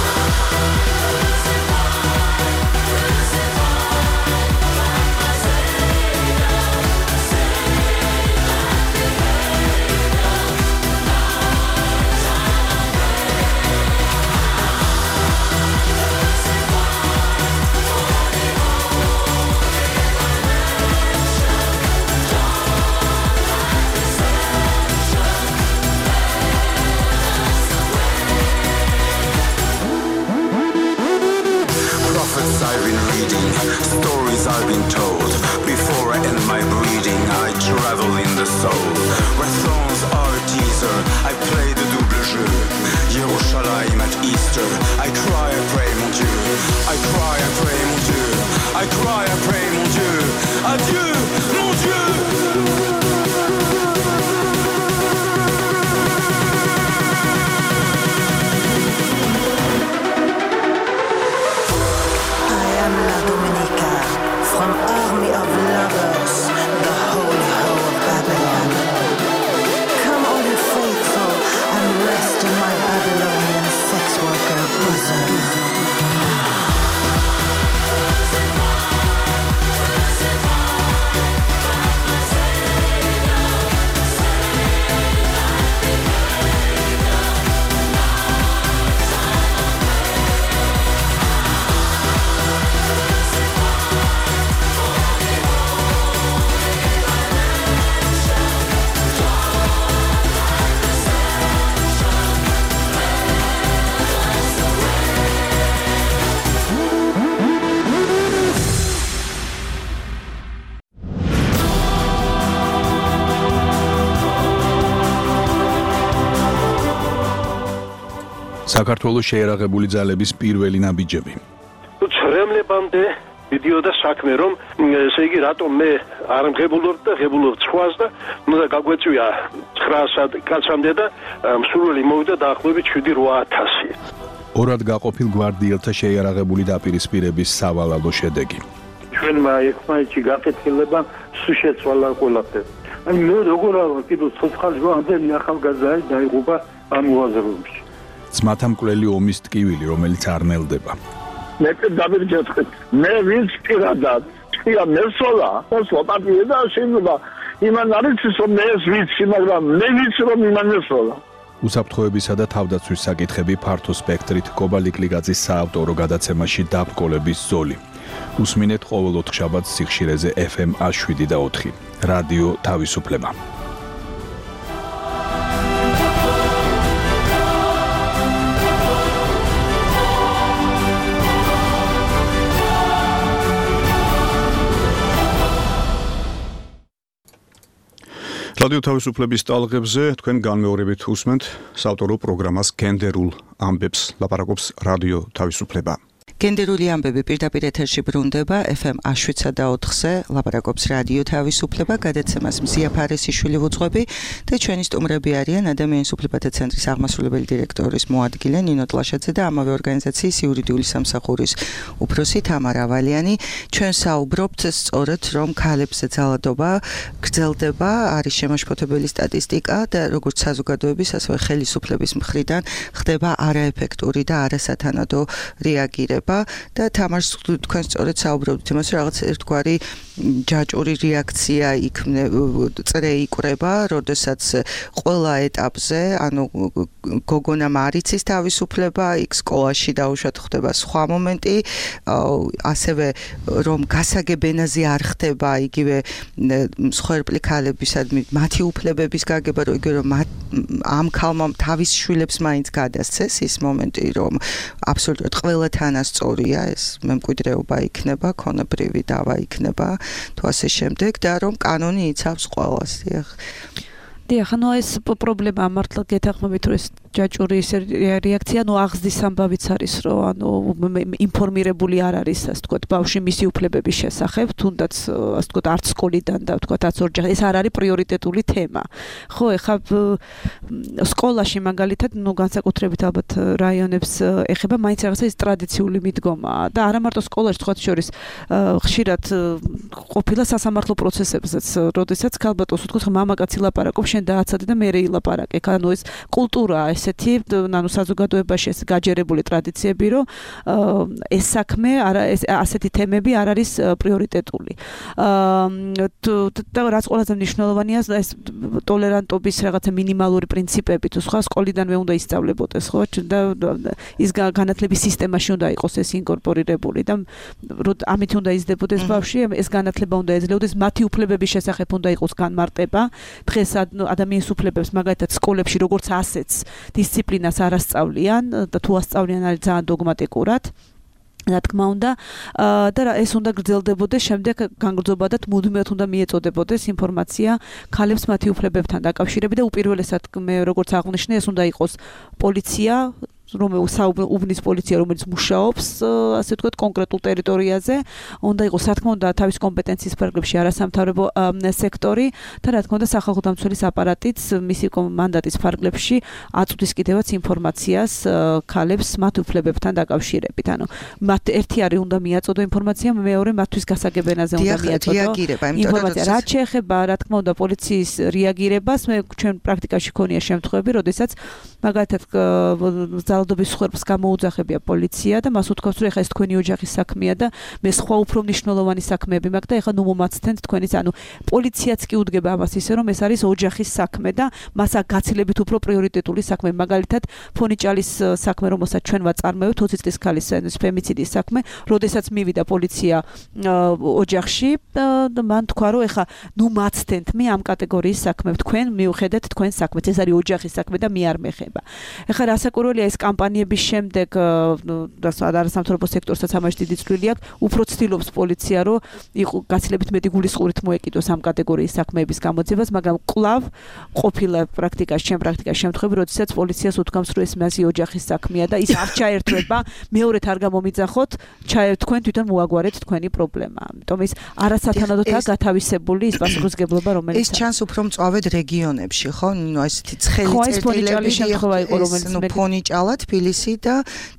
I've been reading, stories I've been told. Before I end my breeding, I travel in the soul. Where thrones are a teaser, I play the double jeu. Yerushalayim at Easter, I cry, I pray, mon Dieu. I cry, I pray, mon Dieu. I cry, I pray, mon Dieu. Adieu, mon Dieu. From army of lovers, the holy hoe of Babylon. Come all you faithful and rest in my Babylonian sex worker bosom. საქართველოს შეერაღებული ძალების პირველი ნაბიჯები. ცრემლებამდე მიდიოდა საქმე, რომ ესე იგი რატომ მე არ მღებულობ და ღებულობ ცხვას და უნდა გაგვეწვია 900 კაცამდე და მსურველი მოვიდა დაახლოებით 7-8000. ორად გაყოფილ გვარდიელთა შეერაღებული დაპირისპირების სავალალო შედეგი. ჩვენმა ერთმანეთში გაკეთილება სულ შეცვალა ყველაფერი. აი მე როგორ არა კიდევ ცოცხალი ამდენი ახალგაზრდა დაიღუპა ამ უაზროებში. ძმათა მკვლელი ომის ტკივილი, რომელიც არ ნელდება. მე დავირჯეთქეთ. მე ვინც პირადად თქვია მესოლა, სლოპატია და შეიძლება იმან არის რომ მე ეს ვიცი, მაგრამ მე ვიცი რომ იმან მესოლა. უსაფრთხოებისა და თავდაცვის საკითხები ფართო სპექტრით კობალიკლიგაძის საავტორო გადაცემაში დაბრკოლების ზოლი. უსმინეთ ყოველ 4 შაბათს სიხშირეზე FM 107.4 რადიო თავისუფლება. რადიო თავისუფლების ტალღებზე თქვენ განმეორებით უსმენთ საავტორო პროგრამას გენდერულ ამბებს, ლაპარაკობს რადიო თავისუფლება. გენდერული ამბები პირდაპირ ეთერში ბრუნდება FM 107.4-ზე, ლაპარაკობს რადიო თავისუფლება, გადაცემას მზია ფარესიშვილი ვუძღვები და ჩვენი სტუმრები არიან ადამიანის უფლებათა ცენტრის აღმასრულებელი დირექტორის მოადგილე ნინო ტლაშაძე და ამავე ორგანიზაციის იურიდიული სამსახურის უფროსი თამარა ავალიანი. ჩვენ საუბრობთ სწორედ რომ ქალებზე ძალადობა გრძელდება, არის შემაშფოთებელი სტატისტიკა და როგორც საზოგადოების, ასევე ხელისუფლების მხრიდან ხდება არაეფექტური და არასათანადო რეაგირება. და თამარს თქვენ სწორედ საუბრობთ იმას, რომ რაღაც ერთგვარი ჯაჭვური რეაქცია წრე იკვრება, როდესაც ყველა ეტაპზე, ანუ გოგონამ არ იცის თავისუფლება, იქ სკოლაში დაუშვათ ხდება სხვა მომენტი, ასევე რომ გასაგებენაზე არ ხდება იგივე მსხვერპლი ქალებისადმი მათი უფლებების გაგება, რომ იგივე რომ ამ ქალმა თავის შვილებს მაინც გადასცეს ის მომენტი, რომ აბსოლუტურად ყველა თანასწორია, ეს მემკვიდრეობა იქნება, ქონებრივი დავა იქნება, თუ ასე შემდეგ და რომ კანონი იცავს ყველას. დიახ, ანუ ეს პრობლემა მართლა გეთანხმებით, რომ ეს ჯაჭვური რეაქცია, აღზრდის ამბავიც არის, რომ ინფორმირებული არ არის, ასე ვთქვათ, ბავშვი მისი უფლებების შესახებ, თუნდაც ასე ვთქვათ, არც სკოლიდან და ვთქვათ, არც ოჯახი, ეს არ არის პრიორიტეტული თემა. ხო, ეხლა სკოლაში მაგალითად, განსაკუთრებით ალბათ რაიონებს ეხება მაინც რაღაცა ის ტრადიციული მიდგომაა და არა მარტო სკოლაში, თქვათ შორის ხშირად ყოფილა სასამართლო პროცესებზეც, როდესაც ქალბატონს უთქვათ, მამაკაცი ლაპარაკობს, შენ დააცადე და მე ილაპარაკე. ანუ ეს კულტურაა ესეთი, ანუ საზოგადოებაში ეს გაჯერებული ტრადიციები, რომ ეს საქმე, ასეთი თემები არ არის პრიორიტეტული. და რაც ყველაზე მნიშვნელოვანია, ეს ტოლერანტობის რაღაცა მინიმალური პრინციპები თუ სხვა სკოლიდანვე უნდა ისწავლებოდეს, ხო? და ის განათლების სისტემაში უნდა იყოს ეს ინკორპორირებული და ამით უნდა იზრდებოდეს ბავშვი, ეს განათლება უნდა ეძლეოდეს, მათი უფლებების შესახებ უნდა იყოს განმარტება. დღეს ადამიანის უფლებებს მაგალითად სკოლებში როგორც ასეც დისციპლინას არ ასწავლიან და თუ ასწავლიან არის ძალიან დოგმატიკურად. რა თქმა უნდა და ეს უნდა გრძელდებოდეს შემდეგ განგრძობადად მუდმივად უნდა მიეწოდებოდეს ინფორმაცია ქალებს მათი უფლებებთან დაკავშირებით და უპირველესად მე როგორც აღვნიშნე ეს უნდა იყოს პოლიცია უბნის პოლიცია რომელიც მუშაობს ასე ვთქვათ კონკრეტულ ტერიტორიაზე უნდა იყოს რა თქმა უნდა თავის კომპეტენციის ფარგლებში არასამთავრობო სექტორი და რა თქმა უნდა სახალხო დამცველის აპარატიც მისი მანდატის ფარგლებში აწვდის კიდევაც ინფორმაციას ქალებს მათ უფლებებთან დაკავშირებით ანუ მათ ერთი არის უნდა მიაწოდო ინფორმაცია მეორე მათთვის გასაგებენაზე უნდა მიაწოდო ინფორმაცია რაც შეეხება რა თქმა უნდა პოლიციის რეაგირებას მე ჩვენ პრაქტიკაში ქონია შემთხვევები როდესაც მაგალითად ძალადობის ხერხს გამოუძახებია პოლიცია და მას უთქვამს რომ ეხლა ეს თქვენი ოჯახის საქმეა და მე სხვა უფრო მნიშვნელოვანი საქმეები მაქვს და ეხლა ნუ მომაცდეთ თქვენიც ანუ პოლიციაც კი უდგება ამას ისე რომ ეს არის ოჯახის საქმე და მას გაცილებით უფრო პრიორიტეტული საქმე მაგალითად ფონიჭალის საქმე რომელსაც ჩვენ ვაწარმოებთ 20 წლის ქალის ფემიციდის საქმე როდესაც მივიდა პოლიცია ოჯახში და მან თქვა რომ ეხლა ნუ მაცდეთ მე ამ კატეგორიის საქმე თქვენ მიუხედეთ თქვენ საქმეც ეს არის ოჯახის საქმე და მე არ მეხება ეხლა რასაკვირველია ეს კამპანიების შემდეგ არასამთავრობო სექტორსაც ამაში დიდი წვლილი აქვს უფრო ცდილობს პოლიცია რომ იყო გაცილებით მეტი გულისყურით მოეკიდოს ამ კატეგორიის საქმეების გამოძებას მაგრამ კვლავ ყოფილა პრაქტიკაში შემთხვევები როდესაც პოლიციას უთქვამს რომ ეს მასი ოჯახის საქმეა და ის არ ჩაერთვება მეორედ არ გამომიძახოთ თქვენ თვითონ მოაგვარეთ თქვენი პრობლემა ამიტომ ის არასათანადოდაა გათავისებული ის პასუხისგებლობა რომელიც ეს ჩანს უფრო მწვავედ რეგიონებში ხო ნუ ესეთი ცხელი წერტილები შემთხვევა იყო რომელიც ფონიჭალა თბილისი და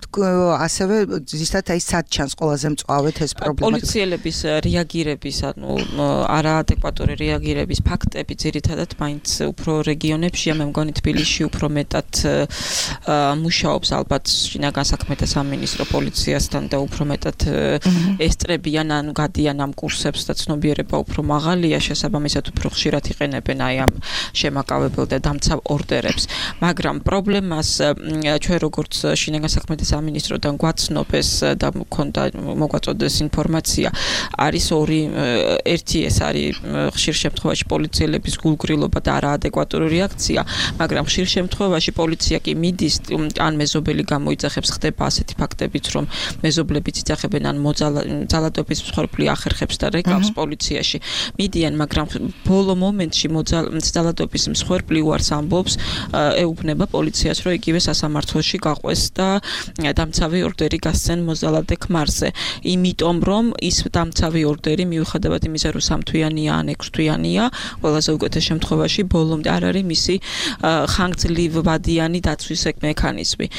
ასევე ზუსტად აი სად ჩანს ყველაზე მწვავედ ეს პრობლემა პოლიციელების რეაგირების ანუ არაადეკვატური რეაგირების ფაქტები ძირითადად მაინც უფრო რეგიონებშია მე მგონი თბილისში უფრო მეტად მუშაობს ალბათ შინაგან საქმეთა სამინისტრო პოლიციასთან და უფრო მეტად ესწრებიან ანუ გადიან ამ კურსებს და ცნობიერება უფრო მაღალია შესაბამისად უფრო ხშირად იყენებენ აი ამ შემაკავებელ და დამცავ ორდერებს მაგრამ პრობლემას ჩვენ როგორც შინაგან საქმეთა სამინისტროდან გვაცნობეს და მქონდა მოგვაწოდეს ინფორმაცია არის ორი ერთი ეს არის ხშირ შემთხვევაში პოლიციელების გულგრილობა და არაადეკვატური რეაქცია მაგრამ ხშირ შემთხვევაში პოლიცია კი მიდის ან მეზობელი გამოიძახებს ხდება ასეთი ფაქტებიც რომ მეზობლებიც იძახებენ ან ძალადობის მსხვერპლი ახერხებს და რეკავს პოლიციაში მიდიან მაგრამ ბოლო მომენტში ძალადობის მსხვერპლი უარს ამბობს ეუბნება პოლიციას რომ იგივე სასამართლოში გაყვეს და დამცავი ორდერი გასცენ მოზალადე ქმარზე იმიტომ რომ ის დამცავი ორდერი მიუხედავად იმისა რომ 3 თვიანია ან 6 თვიანია ყველაზე უკეთეს შემთხვევაში ბოლომდე არ არის მისი ხანგრძლივვადიანი დაცვის მექანიზმი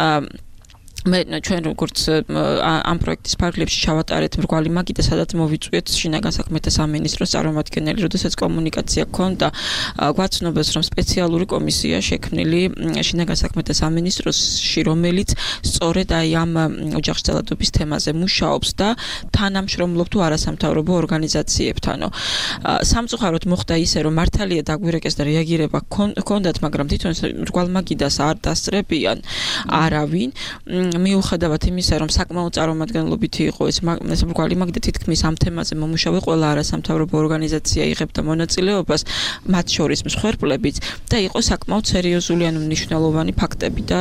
მე ჩვენ როგორც ამ პროექტის ფარგლებში ჩავატარეთ მრგვალი მაგიდა სადაც მოვიწვიეთ შინაგან საქმეთა სამინისტროს წარმომადგენელი როდესაც კომუნიკაცია ქონდა გვაცნობეს რომ სპეციალური კომისია შექმნილი შინაგან საქმეთა სამინისტროში რომელიც სწორედ აი ამ ოჯახში ძალადობის თემაზე მუშაობს და თანამშრომლობ თუ არასამთავრობო ორგანიზაციებთანო სამწუხაროდ მოხდა ისე რომ მართალია დაგვირეკეს და რეაგირება ქონდათ მაგრამ თვითონ მრგვალ მაგიდას არ დასწრებიან არავინ მიუხედავად იმისა, რომ საკმაოდ წარმომადგენლობითი იყო ეს ბრალი მაგდა თითქმის ამ თემაზე მომუშავე ყველა არასამთავრობო ორგანიზაცია იღებდა მონაწილეობას, მათ შორის მსხვერპლებიც და იყო საკმაოდ სერიოზული ანუ მნიშვნელოვანი ფაქტები და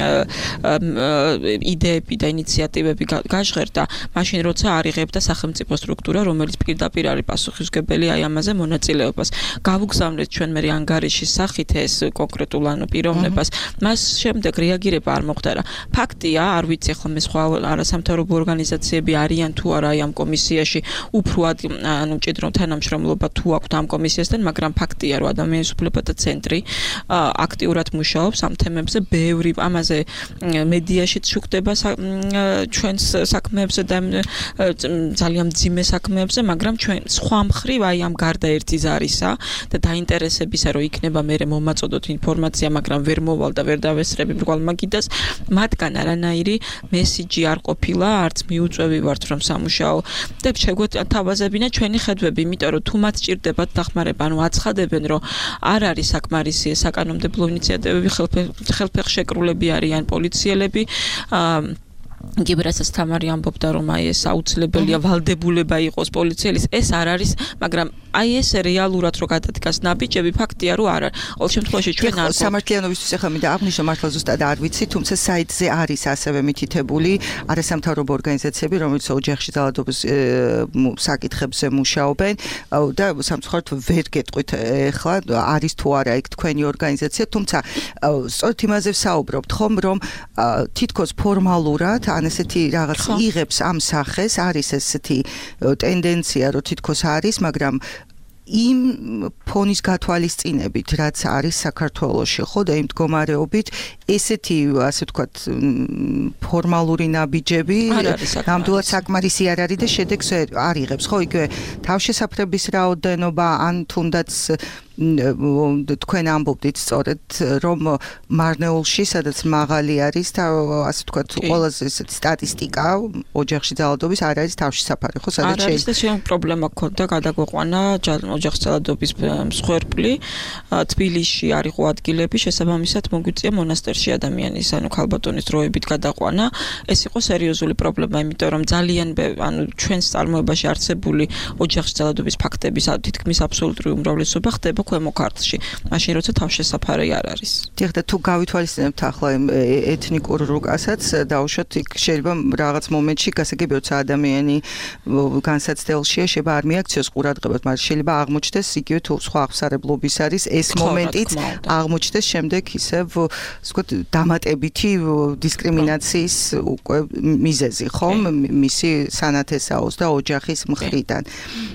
იდეები და ინიციატივები გაჟღერდა, მაშინ როცა არ იღებდა სახელმწიფო სტრუქტურა, რომელიც პირდაპირ არის პასუხისმგებელი აი ამაზე მონაწილეობას. გავუგზავნეთ ჩვენ მე ანგარიშის სახით ეს კონკრეტულ ანუ პიროვნებას, მას შემდეგ რეაგირება არ მოხდა რა. ფაქტია, არ ვიცი ხოლმე სხვა არასამთავრობო ორგანიზაციები არიან თუ არა ამ კომისიაში, უფრო ანუ მჭიდრო თანამშრომლობა თუ აქვთ ამ კომისიასთან, მაგრამ ფაქტია, რომ ადამიანის უფლებათა ცენტრი აქტიურად მუშაობს ამ თემებზე, ბევრი ამაზე მედიაშიც შუქდება ჩვენს საქმეებზე და ძალიან მძიმე საქმეებზე, მაგრამ ჩვენ სხვა მხრივ აი ამ გარდაერთი ზარისა და დაინტერესებისა, რომ იქნება მე მომაწოდოთ ინფორმაცია, მაგრამ ვერ მოვალ და ვერ დავესწრები ბრალმაგიდას, მათგან არანაირი მესიჯი არ ყოფილა, არც მიუწვევი ვართ რომ სამუშაო და შეგვეთავაზებინა ჩვენი ხედვები, იმიტომ რომ თუ მათ სჭირდებათ დახმარება, ანუ აცხადებენ, რომ არ არის საკმარისი საკანონმდებლო ინიციატივები, ხელფეხშეკრულები არიან პოლიციელები, გიბრასაც თამარი ამბობდა, რომ აი ეს აუცილებელია ვალდებულება იყოს პოლიციელის, ეს არ არის, მაგრამ აი ეს რეალურად რო გადადგას ნაბიჯები, ფაქტია, რომ არ არის. ყოველ შემთხვევაში ჩვენ არ სამართლიანობისთვის ახლა მინდა აღნიშნო, მართლა ზუსტად არ ვიცი, თუმცა საიტზე არის ასევე მითითებული არასამთავრობო ორგანიზაციები, რომელიც ოჯახში ძალადობის საკითხებზე მუშაობენ და სამწუხაროდ ვერ გეტყვით ახლა არის თუ არა იქ თქვენი ორგანიზაცია, თუმცა სწორედ იმაზე ვსაუბრობთ ხომ, რომ თითქოს ფორმალურად ან ესეთი რაღაც იღებს ამ სახეს, არის ესეთი ტენდენცია, რომ თითქოს არის, მაგრამ იმ ფონის გათვალისწინებით, რაც არის საქართველოში, ხო და იმ მდგომარეობით, ესეთი, ასე ვთქვათ, ფორმალური ნაბიჯები ნამდვილად საკმარისი არ არის და შედეგს არ იღებს, ხო, იგივე თავშესაფრების რაოდენობა, ან თუნდაც თქვენ ამბობდით სწორედ, რომ მარნეულში, სადაც მაღალი არის და ასე ვთქვათ, ყველაზე სტატისტიკა ოჯახში ძალადობის არ არის თავშესაფარი, ხო, სადაც არის და შენ პრობლემა გქონდა გადაგვეყვანა ოჯახში ძალადობის მსხვერპლი თბილისში არ იყო ადგილები, შესაბამისად მოგვიწია მონასტერში ადამიანის, ანუ ქალბატონის დროებით გადაყვანა. ეს იყო სერიოზული პრობლემა, იმიტომ რომ ძალიან ანუ ჩვენს წარმოებაში არსებული ოჯახში ძალადობის ფაქტების თითქმის აბსოლუტური უმრავლესობა ხდება ქვემო ქართლში, მაშინ როცა თავშესაფარი არ არის. დიახ, და თუ გავითვალისწინებთ ახლა იმ ეთნიკურ რუკასაც, დაუშვათ იქ შეიძლება რაღაც მომენტში გასაგები, როცა ადამიანი განსაცდელშია, შეიძლება არ მიაქციოს ყურადღებას, მაგრამ შეიძლება აღმოჩნდეს იგივე თუ სხვა აღსარებლობის არის ეს მომენტიც აღმოჩნდეს შემდეგ ისევ ვთქვათ დამატებითი დისკრიმინაციის უკვე მიზეზი, ხომ, მისი სანათესაოს და ოჯახის მხრიდან.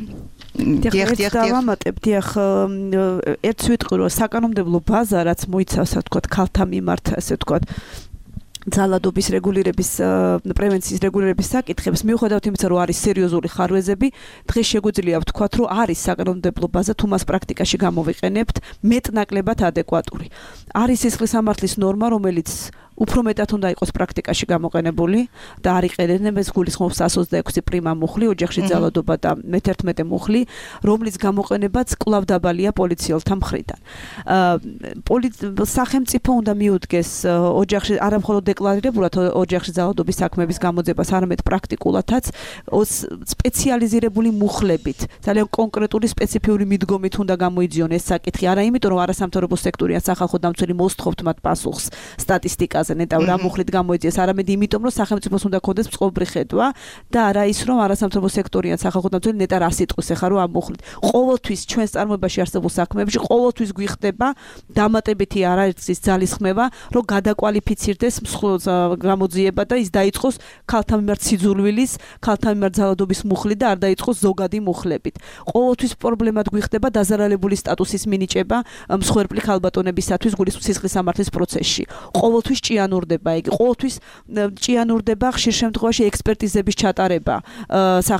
დიახ, ერთს ვიტყვი, რომ საკანონმდებლო ბაზა, რაც მოიცავს, ასე ვთქვათ, ქალთა მიმართ, ასე ვთქვათ, ძალადობის რეგულირების პრევენციის რეგულირების საკითხებს, მიუხედავად იმისა, რომ არის სერიოზული ხარვეზები, დღეს შეგვიძლია ვთქვათ, რომ არის საკანონმდებლო ბაზა, თუ მას პრაქტიკაში გამოვიყენებთ, მეტნაკლებად ადეკვატური. არის სისხლის სამართლის ნორმა, რომელიც უფრო მეტად უნდა იყოს პრაქტიკაში გამოყენებული და არ იყენებენ ეს გულისხმობს 126 პრიმა მუხლი, ოჯახში ძალადობა და მე-11 მუხლი, რომლის გამოყენებაც კვლავ დაბალია პოლიციელთა მხრიდან. სახელმწიფო უნდა მიუდგეს ოჯახში არა მხოლოდ დეკლარირებულად ოჯახში ძალადობის საქმეების გამოძებას, არამედ პრაქტიკულადაც სპეციალიზირებული მუხლებით, ძალიან კონკრეტული სპეციფიური მიდგომით უნდა გამოიძიონ ეს საკითხი, არა იმიტომ რომ არასამთავრობო სექტორია სახალხო დამცველი მოსთხოვთ მათ პასუხს სტატისტიკაზე ნეტავ რა მუხლით გამოიძიეს, არამედ იმიტომ რომ სახელმწიფოს უნდა ქონდეს წყობრი ხედვა და არა ის რომ არასამთავრობო სექტორია სახალხო დამცველი ნეტა რა სიტყვის ეხა რომ ამ მუხლით. ყოველთვის ჩვენს წარმოებაში არსებულ საქმეებში ყოველთვის გვიხდება დამატებითი არაერთის ძალისხმევა, რომ გადაკვალიფიცირდეს გამოძიება და ის დაიწყოს ქალთა მიმართ სიძულვილის, ქალთა მიმართ ძალადობის მუხლი და არ დაიწყოს ზოგადი მუხლებით. ყოველთვის პრობლემად გვიხდება დაზარალებული სტატუსის მინიჭება მსხვერპლი ქალბატონებისათვის გულისხმობს სისხლის სამართლის პროცესში. ყოველთვის ჭიანურდება იგი, ყოველთვის ჭიანურდება ხშირ შემთხვევაში ექსპერტიზების ჩატარება,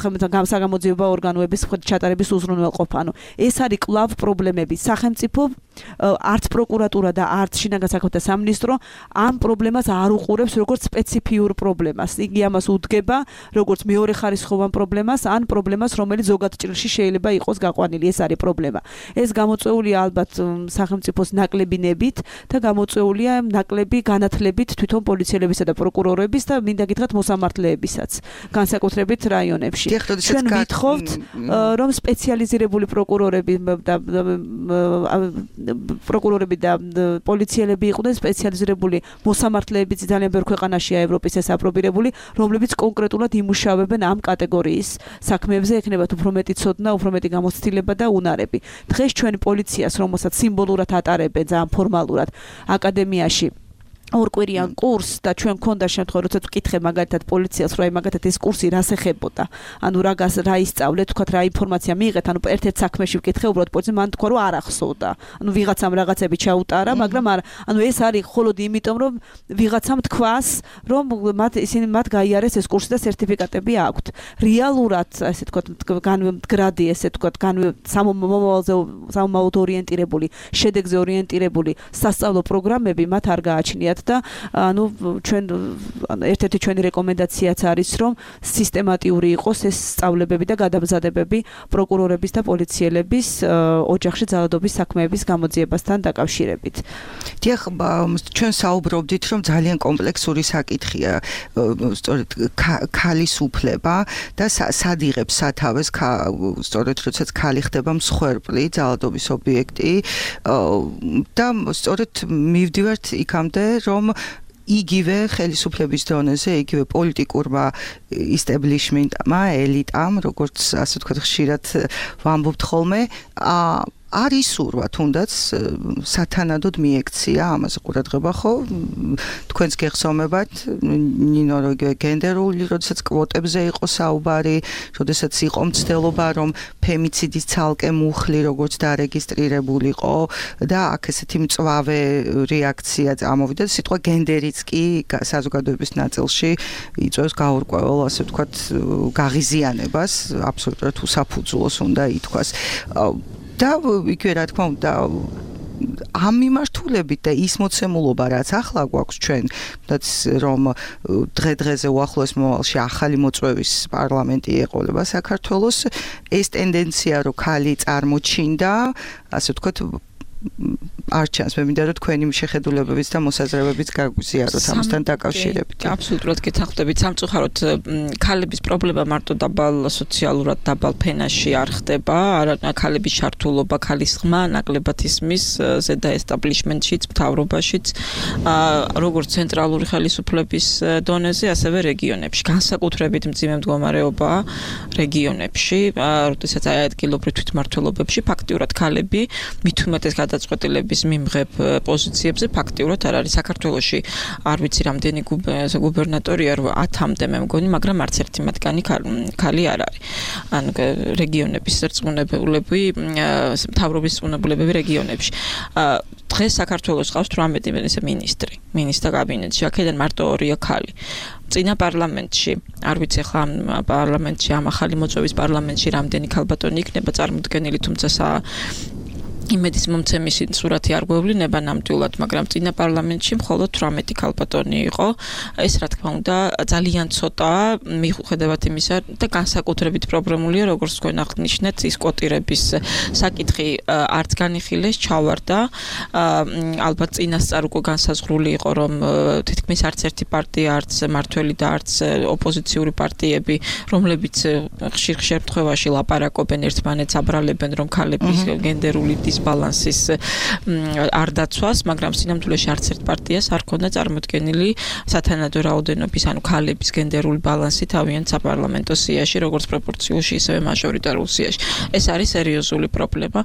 საგამოძიება ორგანოების ჩატარების უზრუნველყოფა. ეს არის კლავ პრობლემები. სახელმწიფო არც პროკურატურა და არც შინაგან საქმეთა სამინისტრო ამ პრობლემას არ უყურებს როგორც სპეციფიურ პრობლემას. იგი ამას უდგება როგორც მეორე ხარისხოვან პრობლემას, ან პრობლემას, რომელიც ზოგად ჭრილში შეიძლება იყოს გაყვანილი. ეს არის პრობლემა. ეს გამოწვეულია ალბათ სახელმწიფოს ნაკლებინებით და გამოწვეულია ნაკლები განათლებით თვითონ პოლიციელებისა და პროკურორების და მინდა გითხრათ მოსამართლეებისაც, განსაკუთრებით რაიონებში. ჩვენ ვითხოვთ, რომ სპეციალიზირებული პროკურორები და პოლიციელები იყვნენ სპეციალიზირებული მოსამართლეებიც ძალიან ბევრ ქვეყანაშია ევროპის ეს აპრობირებული, რომლებიც კონკრეტულად იმუშავებენ ამ კატეგორიის საქმეებზე, ექნებათ უფრო მეტი ცოდნა, უფრო მეტი გამოცდილება და უნარები. დღეს ჩვენ პოლიციას, რომელსაც სიმბოლურად ატარებენ ძალიან ფორმალურად აკადემიაში ორკვირიან კურსს და ჩვენ გქონდა შემთხვევა, როცა ვკითხე მაგალითად პოლიციას, რომ მაგალითად ეს კურსი რას ეხებოდა. ანუ რა ისწავლეთ, თქვათ რა ინფორმაცია მიიღეთ, ანუ ერთ-ერთ საქმეში ვკითხე, უბრალოდ პოლიციამ მან თქვა, რომ არ ახსოვდა. ანუ ვიღაცამ რაღაცები ჩაუტარა, მაგრამ არა, ანუ ეს არის მხოლოდ იმიტომ, რომ ვიღაცამ თქვას, რომ მათ გაიარეს ეს კურსი და სერტიფიკატები აქვთ. რეალურად, ესე თქვათ, განმდგრადი, ესე თქვათ, სამომავლოდ ორიენტირებული, შედეგზე ორიენტირებული სასწავლო პროგრამები მათ არ გააჩნიათ. და ანუ ერთ-ერთი ჩვენი რეკომენდაციაც არის, რომ სისტემატიური იყოს ეს სწავლებები და გადამზადებები პროკურორების და პოლიციელების ოჯახში ძალადობის საქმეების გამოძიებასთან დაკავშირებით. დიახ, ჩვენ საუბრობდით, რომ ძალიან კომპლექსური საკითხია, სწორედ ქალის უფლება და სად იღებს სათავეს, სწორედ როდესაც ქალი ხდება მსხვერპლი, ძალადობის ობიექტი და სწორედ მივდივართ იქამდე, რომ იგივე ხელისუფლების დონეზე, იგივე პოლიტიკურმა ისტებლიშმენტმა, ელიტამ, როგორც ასე ვთქვათ, ხშირად ვამბობთ ხოლმე, არ ისურვა თუნდაც სათანადოდ მიექცია ამაზე ყურადღება, ხო? თქვენს გეხსოვმებათ, ნინო, რომ გენდერული, როდესაც კვოტებზე იყო საუბარი, როდესაც იყო მცდელობა, რომ ფემიციდის ცალკე მუხლი როგორც დარეგისტრირებულიყო და აქ ესეთი მწვავე რეაქცია წამოვიდა, სიტყვა გენდერიც კი საზოგადოების ნაწილში იწვევს გაურკვეველ, ასე ვთქვათ, გაღიზიანებას, აბსოლუტურად უსაფუძვლოს უნდა ითქვას. და იგივე რა თქმა უნდა ამ მიმართულებით და ის მოცემულობა რაც ახლა გვაქვს ჩვენ, რომ დღე-დღეზე უახლოეს მომავალში ახალი მოწვევის პარლამენტი ეყოლება საქართველოს, ეს ტენდენცია რომ ქალი წარმოჩინდა, ასე ვთქვათ, არ ჩანს. მე მინდა რომ თქვენი შეხედულებებიც და მოსაზრებებიც გაგვიზიაროთ ამასთან დაკავშირებით. აბსოლუტურად გეთანხმდებით. სამწუხაროდ ქალების პრობლემა მარტო დაბალ სოციალურად დაბალ ფენაში არ ხდება, ქალების ჩართულობა, ქალის ხმა ნაკლებად ისმის ზედა ესტაბლიშმენტშიც, მთავრობაშიც, როგორც ცენტრალური ხელისუფლების დონეზე, ასევე რეგიონებში. განსაკუთრებით მძიმე მდგომარეობაა რეგიონებში, როდესაც ადგილობრივ თვითმმართველობებში ფაქტიურად ქალები მით უმეტეს გადაწყვეტილების მიმღებ პოზიციებზე ფაქტიურად არ არის. საქართველოში არ ვიცი რამდენი გუბერნატორია, 10-მდე მე მგონი, მაგრამ არც ერთი მათგანი ქალი არ არის. ანუ რეგიონების რწმუნებულები, მთავრობის რწმუნებულები რეგიონებში. დღეს საქართველოს ყავს 18 მინისტრთა კაბინეტში, აქედან მარტო 2-ია ქალი. წინა პარლამენტში, არ ვიცი ახლა ამ პარლამენტში, ამ ახალი მოწვევის პარლამენტში რამდენი ქალბატონი იქნება წარმოდგენილი, თუმცა იმედის მომცემის სურათი არ გვევლინება ნამდვილად, მაგრამ წინა პარლამენტში მხოლოდ 18 ქალბატონი იყო. ეს რა თქმა უნდა ძალიან ცოტაა, მიუხედავად იმისა და განსაკუთრებით პრობლემულია, როგორც თქვენ აღნიშნეთ, ის კვოტირების საკითხი არც განიხილეს, ჩავარდა. ალბათ წინასწარ უკვე განსაზღვრული იყო, რომ თითქმის არც ერთი პარტია, არც მართველი და არც ოპოზიციური პარტიები, რომლებიც ხშირ შემთხვევაში ლაპარაკობენ ერთმანეთს, აბრალებენ, რომ ქალების გენდერული ბალანსის არ დაცვას, მაგრამ სინამდვილეში არც ერთ პარტიას არ ქონდა წარმოდგენილი სათანადო რაოდენობის, ანუ ქალების გენდერული ბალანსი თავიანთ საპარლამენტო სიაში, როგორც პროპორციულში, ისევე მაჟორიტარულ სიაში. ეს არის სერიოზული პრობლემა.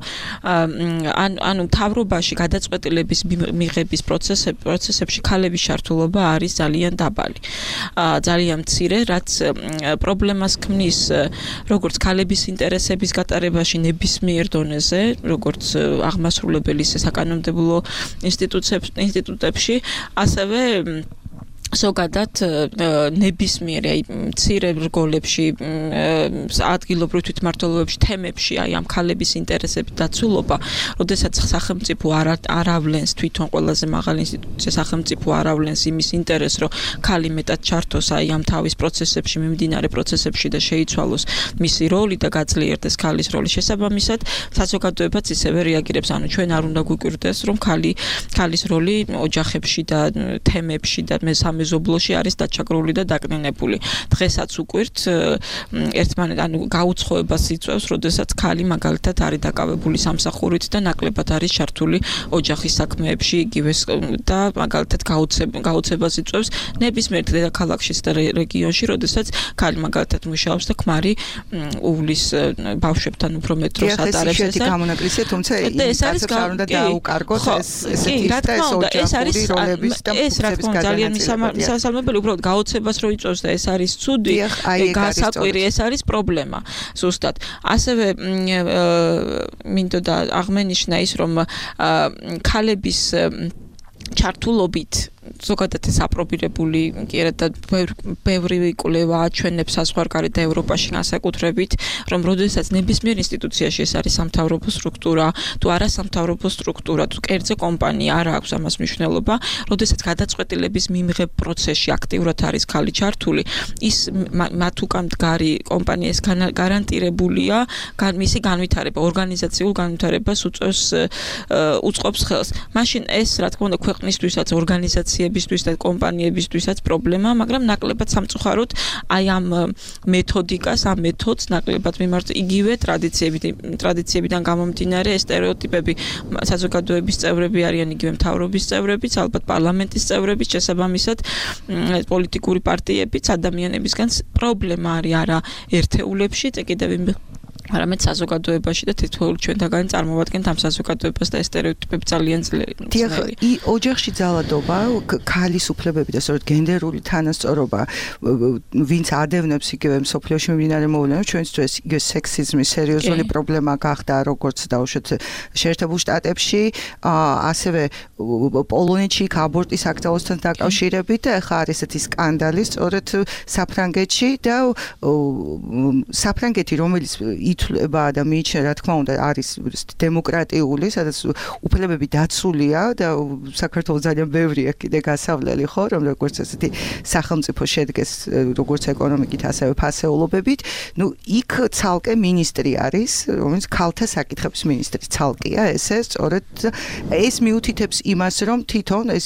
ანუ მთავრობაში გადაწყვეტილების მიღების პროცესებში ქალების ჩართულობა არის ძალიან დაბალი. ძალიან მცირე, რაც პრობლემას ქმნის როგორც ქალების ინტერესების გატარებაში ნებისმიერ დონეზე, როგორც აღმასრულებელი საკანონმდებლო ინსტიტუტებში, ასევე ზოგადად ნებისმიერ აი მცირე რგოლებში ადგილობრივ თვითმმართველობებში თემებში აი ამ ქალების ინტერესების დაცულობა, როდესაც სახელმწიფო არ ავლენს თვითონ ყველაზე მაღალი ინსტიტუცია სახელმწიფო არ ავლენს იმის ინტერესს, რომ ქალი მეტად ჩართოს აი ამ თავის პროცესებში, მიმდინარე პროცესებში და შეიცვალოს მისი როლი და გაძლიერდეს ქალის როლი. შესაბამისად, საზოგადოებაც ისევე რეაგირებს, ანუ ჩვენ არ უნდა გვიკვირდეს, რომ ქალის როლი ოჯახებში და თემებში და მეზობლოში არის დაჩაგრული და დაკნინებული. დღესაც უკვირთ ერთმანეთს ანუ გაუცხოებას იწვევს, როდესაც ქალი მაგალითად არის დაკავებული სამსახურით და ნაკლებად არის ჩართული ოჯახის საქმეებში იგივე და მაგალითად გაუცებას იწვევს ნებისმიერ დედაქალაქში და რეგიონში, როდესაც ქალი მაგალითად მუშაობს და ქმარი უვლის ბავშვებთან უფრო მეტ დროს ატარებს ეს გამონაკლისია, თუმცა ეს არის უნდა დაუკარგოს ესეთი ოჯახური როლების და ფუნქციების ძალიან მისასალმებელი, უბრალოდ გაოცებას რო იწვევს და ეს არის ცუდი, გასაკვირი, ეს არის პრობლემა. ზუსტად. ასევე მინდოდა აღმენიშნა ის, რომ ქალების ჩართულობით ზოგადად ეს აპრობირებული კი არა და ბევრი კვლევა აჩვენებს საზღვარგარეთ და ევროპაში განსაკუთრებით, რომ როდესაც ნებისმიერ ინსტიტუციაში ეს არის სამთავრობო სტრუქტურა, თუ არასამთავრობო სტრუქტურა, თუ კერძო კომპანია არ აქვს ამას მნიშვნელობა, როდესაც გადაწყვეტილების მიღებ პროცესში აქტიურად არის ქალი ჩართული, ის მათ უკან მდგარი კომპანიის გარანტირებულია მისი განვითარება, ორგანიზაციულ განვითარებას უწყობს ხელს. მაშინ ეს რა თქმა უნდა ქვეყნისთვისაც ორგანიზაციებისთვის და კომპანიებისთვისაც პრობლემა, მაგრამ ნაკლებად სამწუხაროდ აი ამ მეთოდიკას, ამ მეთოდს ნაკლებად მიმართ იგივე ტრადიციებიდან გამომდინარე ეს სტერეოტიპები საზოგადოების წევრები არიან იგივე მთავრობის წევრებიც, ალბათ პარლამენტის წევრებიც, შესაბამისად პოლიტიკური პარტიებიც ადამიანებისგან პრობლემა არის არა ერთეულებში, კიდევ არამედ საზოგადოებაში და თითოეულ ჩვენთაგანი წარმოვადგენთ ამ საზოგადოებას და ეს სტერეოტიპები ძალიან ძლიერი. ოჯახში ძალადობა, ქალის უფლებები და სწორედ გენდერული თანასწორობა, ვინც ადევნებს იგივე მსოფლიოში მიმდინარე მოვლენებს, ჩვენთვის იგივე სექსიზმის სერიოზული პრობლემა გახდა, როგორც დაუშვათ შეერთებულ შტატებში, ასევე პოლონეთში აბორტის აქტივოსთან დაკავშირებით და ახლა არის ესეთი სკანდალი სწორედ საფრანგეთში და საფრანგეთი, რომელიც ითვლება და მიიჩნევა, რა თქმა უნდა, არის დემოკრატიული, სადაც უფლებები დაცულია და საქართველოს ძალიან ბევრია კიდე გასავლელი, ხო, რომ როგორც ესეთი სახელმწიფო შედგეს როგორც ეკონომიკით, ასევე ფასეულობებით. ნუ იქ ცალკე მინისტრი არის, რომელიც ქალთა საკითხების მინისტრი ცალკეა, ესე სწორედ ეს მიუთითებს იმას, რომ თვითონ ეს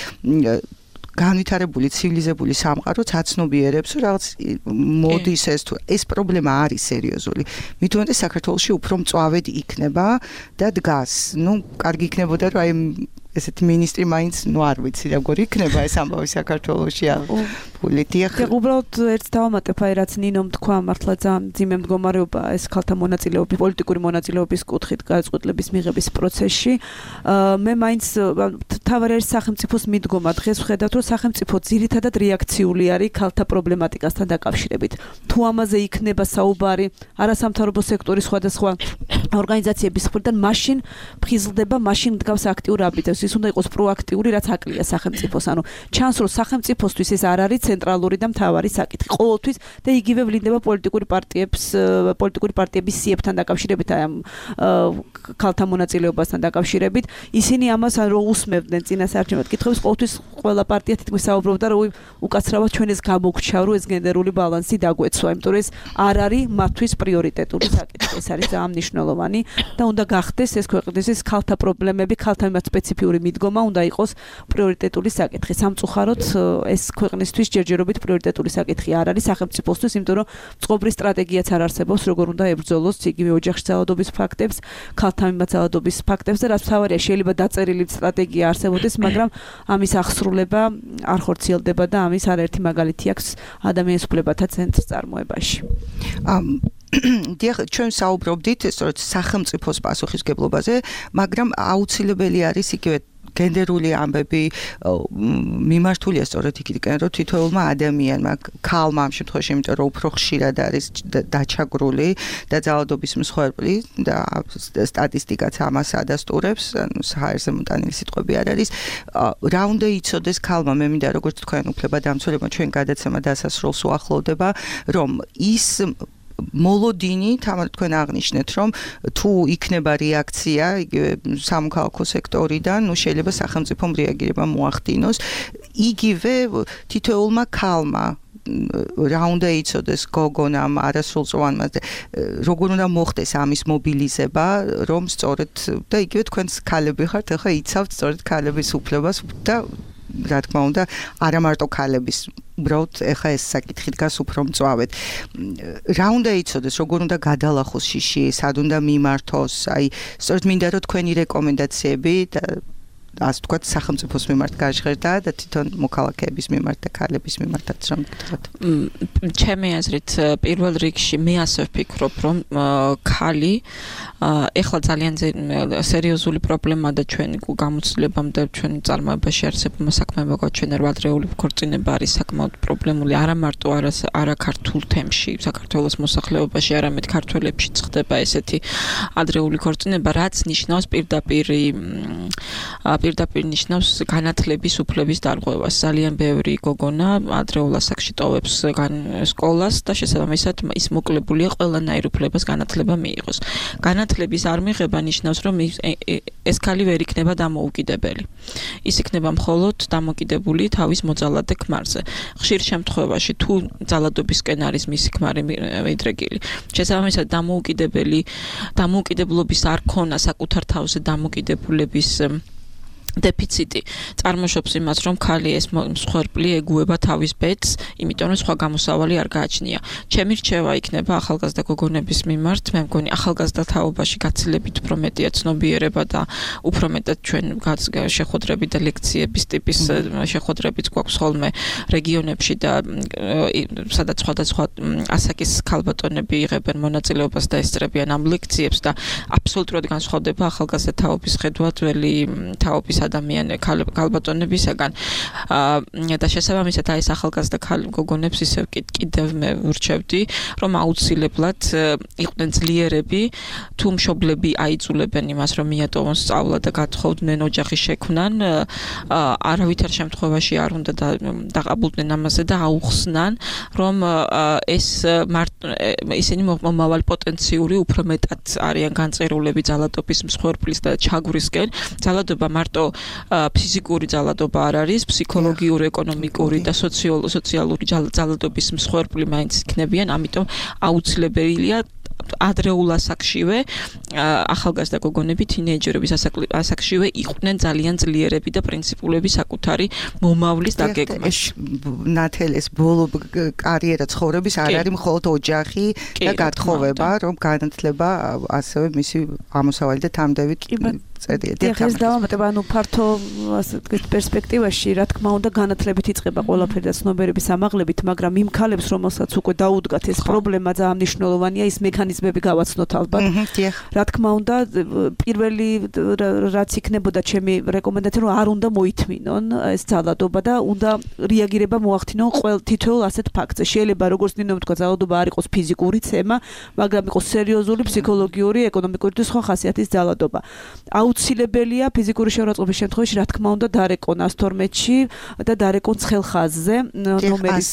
განვითარებული ცივილიზებული სამყარო ცაცნობიერებს, რომ რაღაც მოდის ეს პრობლემა არის სერიოზული. მით უმეტეს საქართველოში უფრო მწვავედ იქნება და დგას. ნუ კარგი იქნებოდა, რომ აი ესეთი მინისტრი მაინც არ ვიცი როგორ იქნება ეს ამბავი საქართველოში პოლიტიკა. უბრალოდ ერთ დავამატებ, აი რაც ნინომ თქვა, მართლა ძალიან ძიმე მდგომარეობა ეს ქალთა მონაწილეობის, პოლიტიკური მონაწილეობის კუთხით გადაწყვეტილების მიღების პროცესში. მე მაინც თავარი არის სახელმწიფოს მიდგომა. დღეს ვხედავთ, რომ სახელმწიფო ძირითადად რეაქციული არის ქალთა პრობლემატიკასთან დაკავშირებით. თუ ამაზე იქნება საუბარი არასამთავრობო სექტორის სხვადასხვა ორგანიზაციების მხრიდან, მაშინ ფხიზლდება, მაშინ დგავს აქტიურ აბიდებს. ის უნდა იყოს პროაქტიული, რაც აკლია სახელმწიფოს. ანუ ჩანს, რომ სახელმწიფოსთვის ეს არ არის ცენტრალური და მთავარი საკითხი. ყოველთვის და იგივე ვლინდება პოლიტიკური პარტიების სიებთან დაკავშირებით, აი ამ ქალთა მონაწილეობასთან დაკავშირებით. ისინი ამას რო უსმევდნენ წინასაარჩევნო კითხვებს, ყოველთვის ყველა პარტია თითქმის საუბრობდა, რომ უკაცრავად ჩვენ ეს გამოგჩა, რომ ეს გენდერული ბალანსი დაგვეცვა, იმიტომ რომ ეს არ არის მათთვის პრიორიტეტული საკითხი. ეს არის ძალიან მნიშვნელოვანი და უნდა გახდეს ეს ქვეყნის ეს ქალთა პრობლემები, ქალთა მიმართ სპეციფიური მიდგომა უნდა იყოს პრიორიტეტული საკითხი. სამწუხაროდ ეს ქვეყნისთვის ჯერჯერობით პრიორიტეტული საკითხი არ არის სახელმწიფოსთვის, იმიტომ რომ წყობრის სტრატეგიაც არ არსებობს, როგორ უნდა ებრძოლოს იგივე ოჯახში ძალადობის ფაქტებს, ქალთა მიმართ ძალადობის ფაქტებს და რაც თავარია, შეიძლება დაწერილი სტრატეგია არსებობდეს, მაგრამ ამის აღსრულება არ ხორციელდება და ამის არაერთი მაგალითი აქვს ადამიანის უფლებათა ცენტრის წარმოებაში. დიახ, ჩვენ საუბრობდით სწორედ სახელმწიფოს პასუხისგებლობაზე, მაგრამ აუცილებელი არის იგივე გენდერული ამბები მიმართულია სწორედ იქიდან, რომ თითოეულმა ადამიანმა ქალმა ამ შემთხვევაში, იმიტომ რომ უფრო ხშირად არის დაჩაგრული და ძალადობის მსხვერპლი და სტატისტიკაც ამას ადასტურებს, საერთო მომტანილი სიტყვები არ არის. რა უნდა იცოდეს ქალმა, მე მინდა როგორც თქვენ უფლებადამცველებმა ჩვენ გადაცემა დასასრულს უახლოვდება, რომ ის მოლოდინი, თამარ თქვენ აღნიშნეთ, რომ თუ იქნება რეაქცია სამოქალაქო სექტორიდან, შეიძლება სახელმწიფომ რეაგირება მოახდინოს, იგივე თითოეულმა ქალმა რა უნდა იცოდეს გოგონამ არასრულწლოვანმა და როგორ უნდა მოხდეს ამის მობილიზება, რომ სწორედ და იგივე თქვენს ქალები ხართ, ახლა იცავთ სწორედ ქალების უფლებას და რა თქმა უნდა, არა მარტო ქალების, უბრალოდ ეხა ეს საკითხი დგას უფრო მწვავედ. რა უნდა იცოდეს, როგორ უნდა გადალახოს შიში, სად უნდა მიმართოს, აი, სწორედ მინდა რომ თქვენი რეკომენდაციები და ასე ვთქვათ, სახელმწიფოს მიმართ გაჟღერდა და თვითონ მოქალაქეების მიმართ და ქალების მიმართაც რომ გითხრათ. ჩემი აზრით, პირველ რიგში მე ასე ვფიქრობ, რომ ქალი ეხლა ძალიან სერიოზული პრობლემა და ჩვენი გამოცდილებამ და ჩვენი წარმოებაში არსებულმა საქმეებმა გაჩვენა, რომ ადრეული ქორწინება არის საკმაოდ პრობლემული, არა მარტო არა ქართულ თემში, საქართველოს მოსახლეობაში, არამედ ქართველებშიც ხდება ესეთი ადრეული ქორწინება, რაც ნიშნავს პირდაპირ ნიშნავს განათლების უფლების დარღვევას. ძალიან ბევრი გოგონა ადრეულ ასაკში ტოვებს სკოლას და შესაბამისად ის მოკლებულია ყველანაირ უფლებას განათლება მიიღოს. განათლების არ მიღება ნიშნავს, რომ ეს ქალი ვერ იქნება დამოუკიდებელი. ის იქნება მხოლოდ დამოკიდებული თავის მოძალადე ქმარზე. ხშირ შემთხვევაში თუ ძალადობისკენ არის მისი ქმარი მიდრეკილი, შესაბამისად დამოუკიდებლობის არ ქონა საკუთარ თავზე დამოკიდებულების დეფიციტი წარმოშობს იმას, რომ ქალი ეს მსხვერპლი ეგუება თავის ბედს, იმიტომ რომ სხვა გამოსავალი არ გააჩნია. ჩემი რჩევა იქნება ახალგაზრდა გოგონების მიმართ, მე მგონი ახალგაზრდა თაობაში გაცილებით უფრო მეტია ცნობიერება და უფრო მეტად ჩვენ შეხვედრები და ლექციების ტიპის შეხვედრებიც გვაქვს ხოლმე რეგიონებში და სადაც სხვადასხვა ასაკის ქალბატონები იღებენ მონაწილეობას და ესწრებიან ამ ლექციებს და აბსოლუტურად განსხვავდება ახალგაზრდა თაობის ხედვა ძველი თაობის ადამიანი ქალბატონებისაგან და შესაბამისად აი ეს ახალგაზრდა გოგონებს ისევ კიდევ მე ვურჩევდი, რომ აუცილებლად იყვნენ ძლიერები, თუ მშობლები აიძულებენ იმას, რომ მიატოვონ სწავლა და გათხოვდნენ ოჯახის შექმნან, არავითარ შემთხვევაში არ უნდა დაყაბულდნენ ამაზე და აუხსნან, რომ ეს ისინი მომავალ პოტენციური უფრო მეტად არიან განწირულები ძალადობის მსხვერპლის და ჩაგვრისკენ. ძალადობა მარტო ფიზიკური ძალადობა არ არის, ფსიქოლოგიური, ეკონომიკური და სოციალური ძალადობის მსხვერპლი მაინც იქნებიან, ამიტომ აუცილებელია ადრეულ ასაკშივე ახალგაზრდა გოგონები, თინეიჯერების ასაკშივე იყვნენ ძალიან ძლიერები და პრინციპულები საკუთარი მომავლის დაგეგმაში. ნათელეს ბოლო კარიერა ცხოვრების არ არის მხოლოდ ოჯახი და გათხოვება, რომ განათლება ასევე მისი ამოსავალი და თამდევი ეს დავამატება, ანუ ფართო პერსპექტივაში, რა თქმა უნდა, განათლებით იწყება ყველაფერი და ცნობიერების ამაღლებით, მაგრამ იმ ქალებს, რომელსაც უკვე დაუდგათ ეს პრობლემა ძალიან მნიშვნელოვანია, ის მექანიზმები გავაცნოთ ალბათ. რა თქმა უნდა, პირველი რაც იქნებოდა ჩემი რეკომენდაცია, რომ არ უნდა მოითმინონ ეს ძალადობა და უნდა რეაგირება მოახდინონ თითოეულ ასეთ ფაქტზე. შეიძლება როგორც ნინო თქვა, ძალადობა არ იყოს ფიზიკური ცემა, მაგრამ იყოს სერიოზული ფსიქოლოგიური, ეკონომიკური და სხვა ხასიათის ძალადობა. აუცილებელია ფიზიკური შეურაცხყოფის შემთხვევაში, რა თქმა უნდა, დარეკონ 112-ში და დარეკონ ცხელხაზზე, ნომერის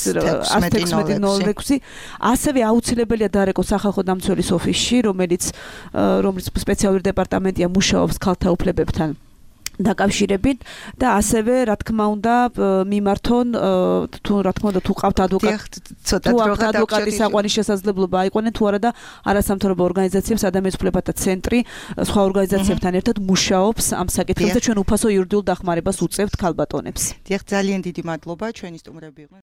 11606. ასევე აუცილებელია დარეკონ სახალხო დამცველის ოფისში, რომელიც სპეციალური დეპარტამენტია, მუშაობს ქალთა უფლებებთან დაკავშირებით და ასევე რა თქმა უნდა მიმართონ თუ რა თქმა უნდა თუ ყავთ ადვოკატის აყვანის შესაძლებლობა აიყვნენ თუ არა და არასამთავრობო ორგანიზაციებს ადამიანის უფლებათა ცენტრი სხვა ორგანიზაციებთან ერთად მუშაობს ამ საკითხებზე ჩვენ უფასო იურიდიულ დახმარებას უწევთ ქალბატონებს. დიახ, ძალიან დიდი მადლობა ჩვენი სტუმრები იყვნენ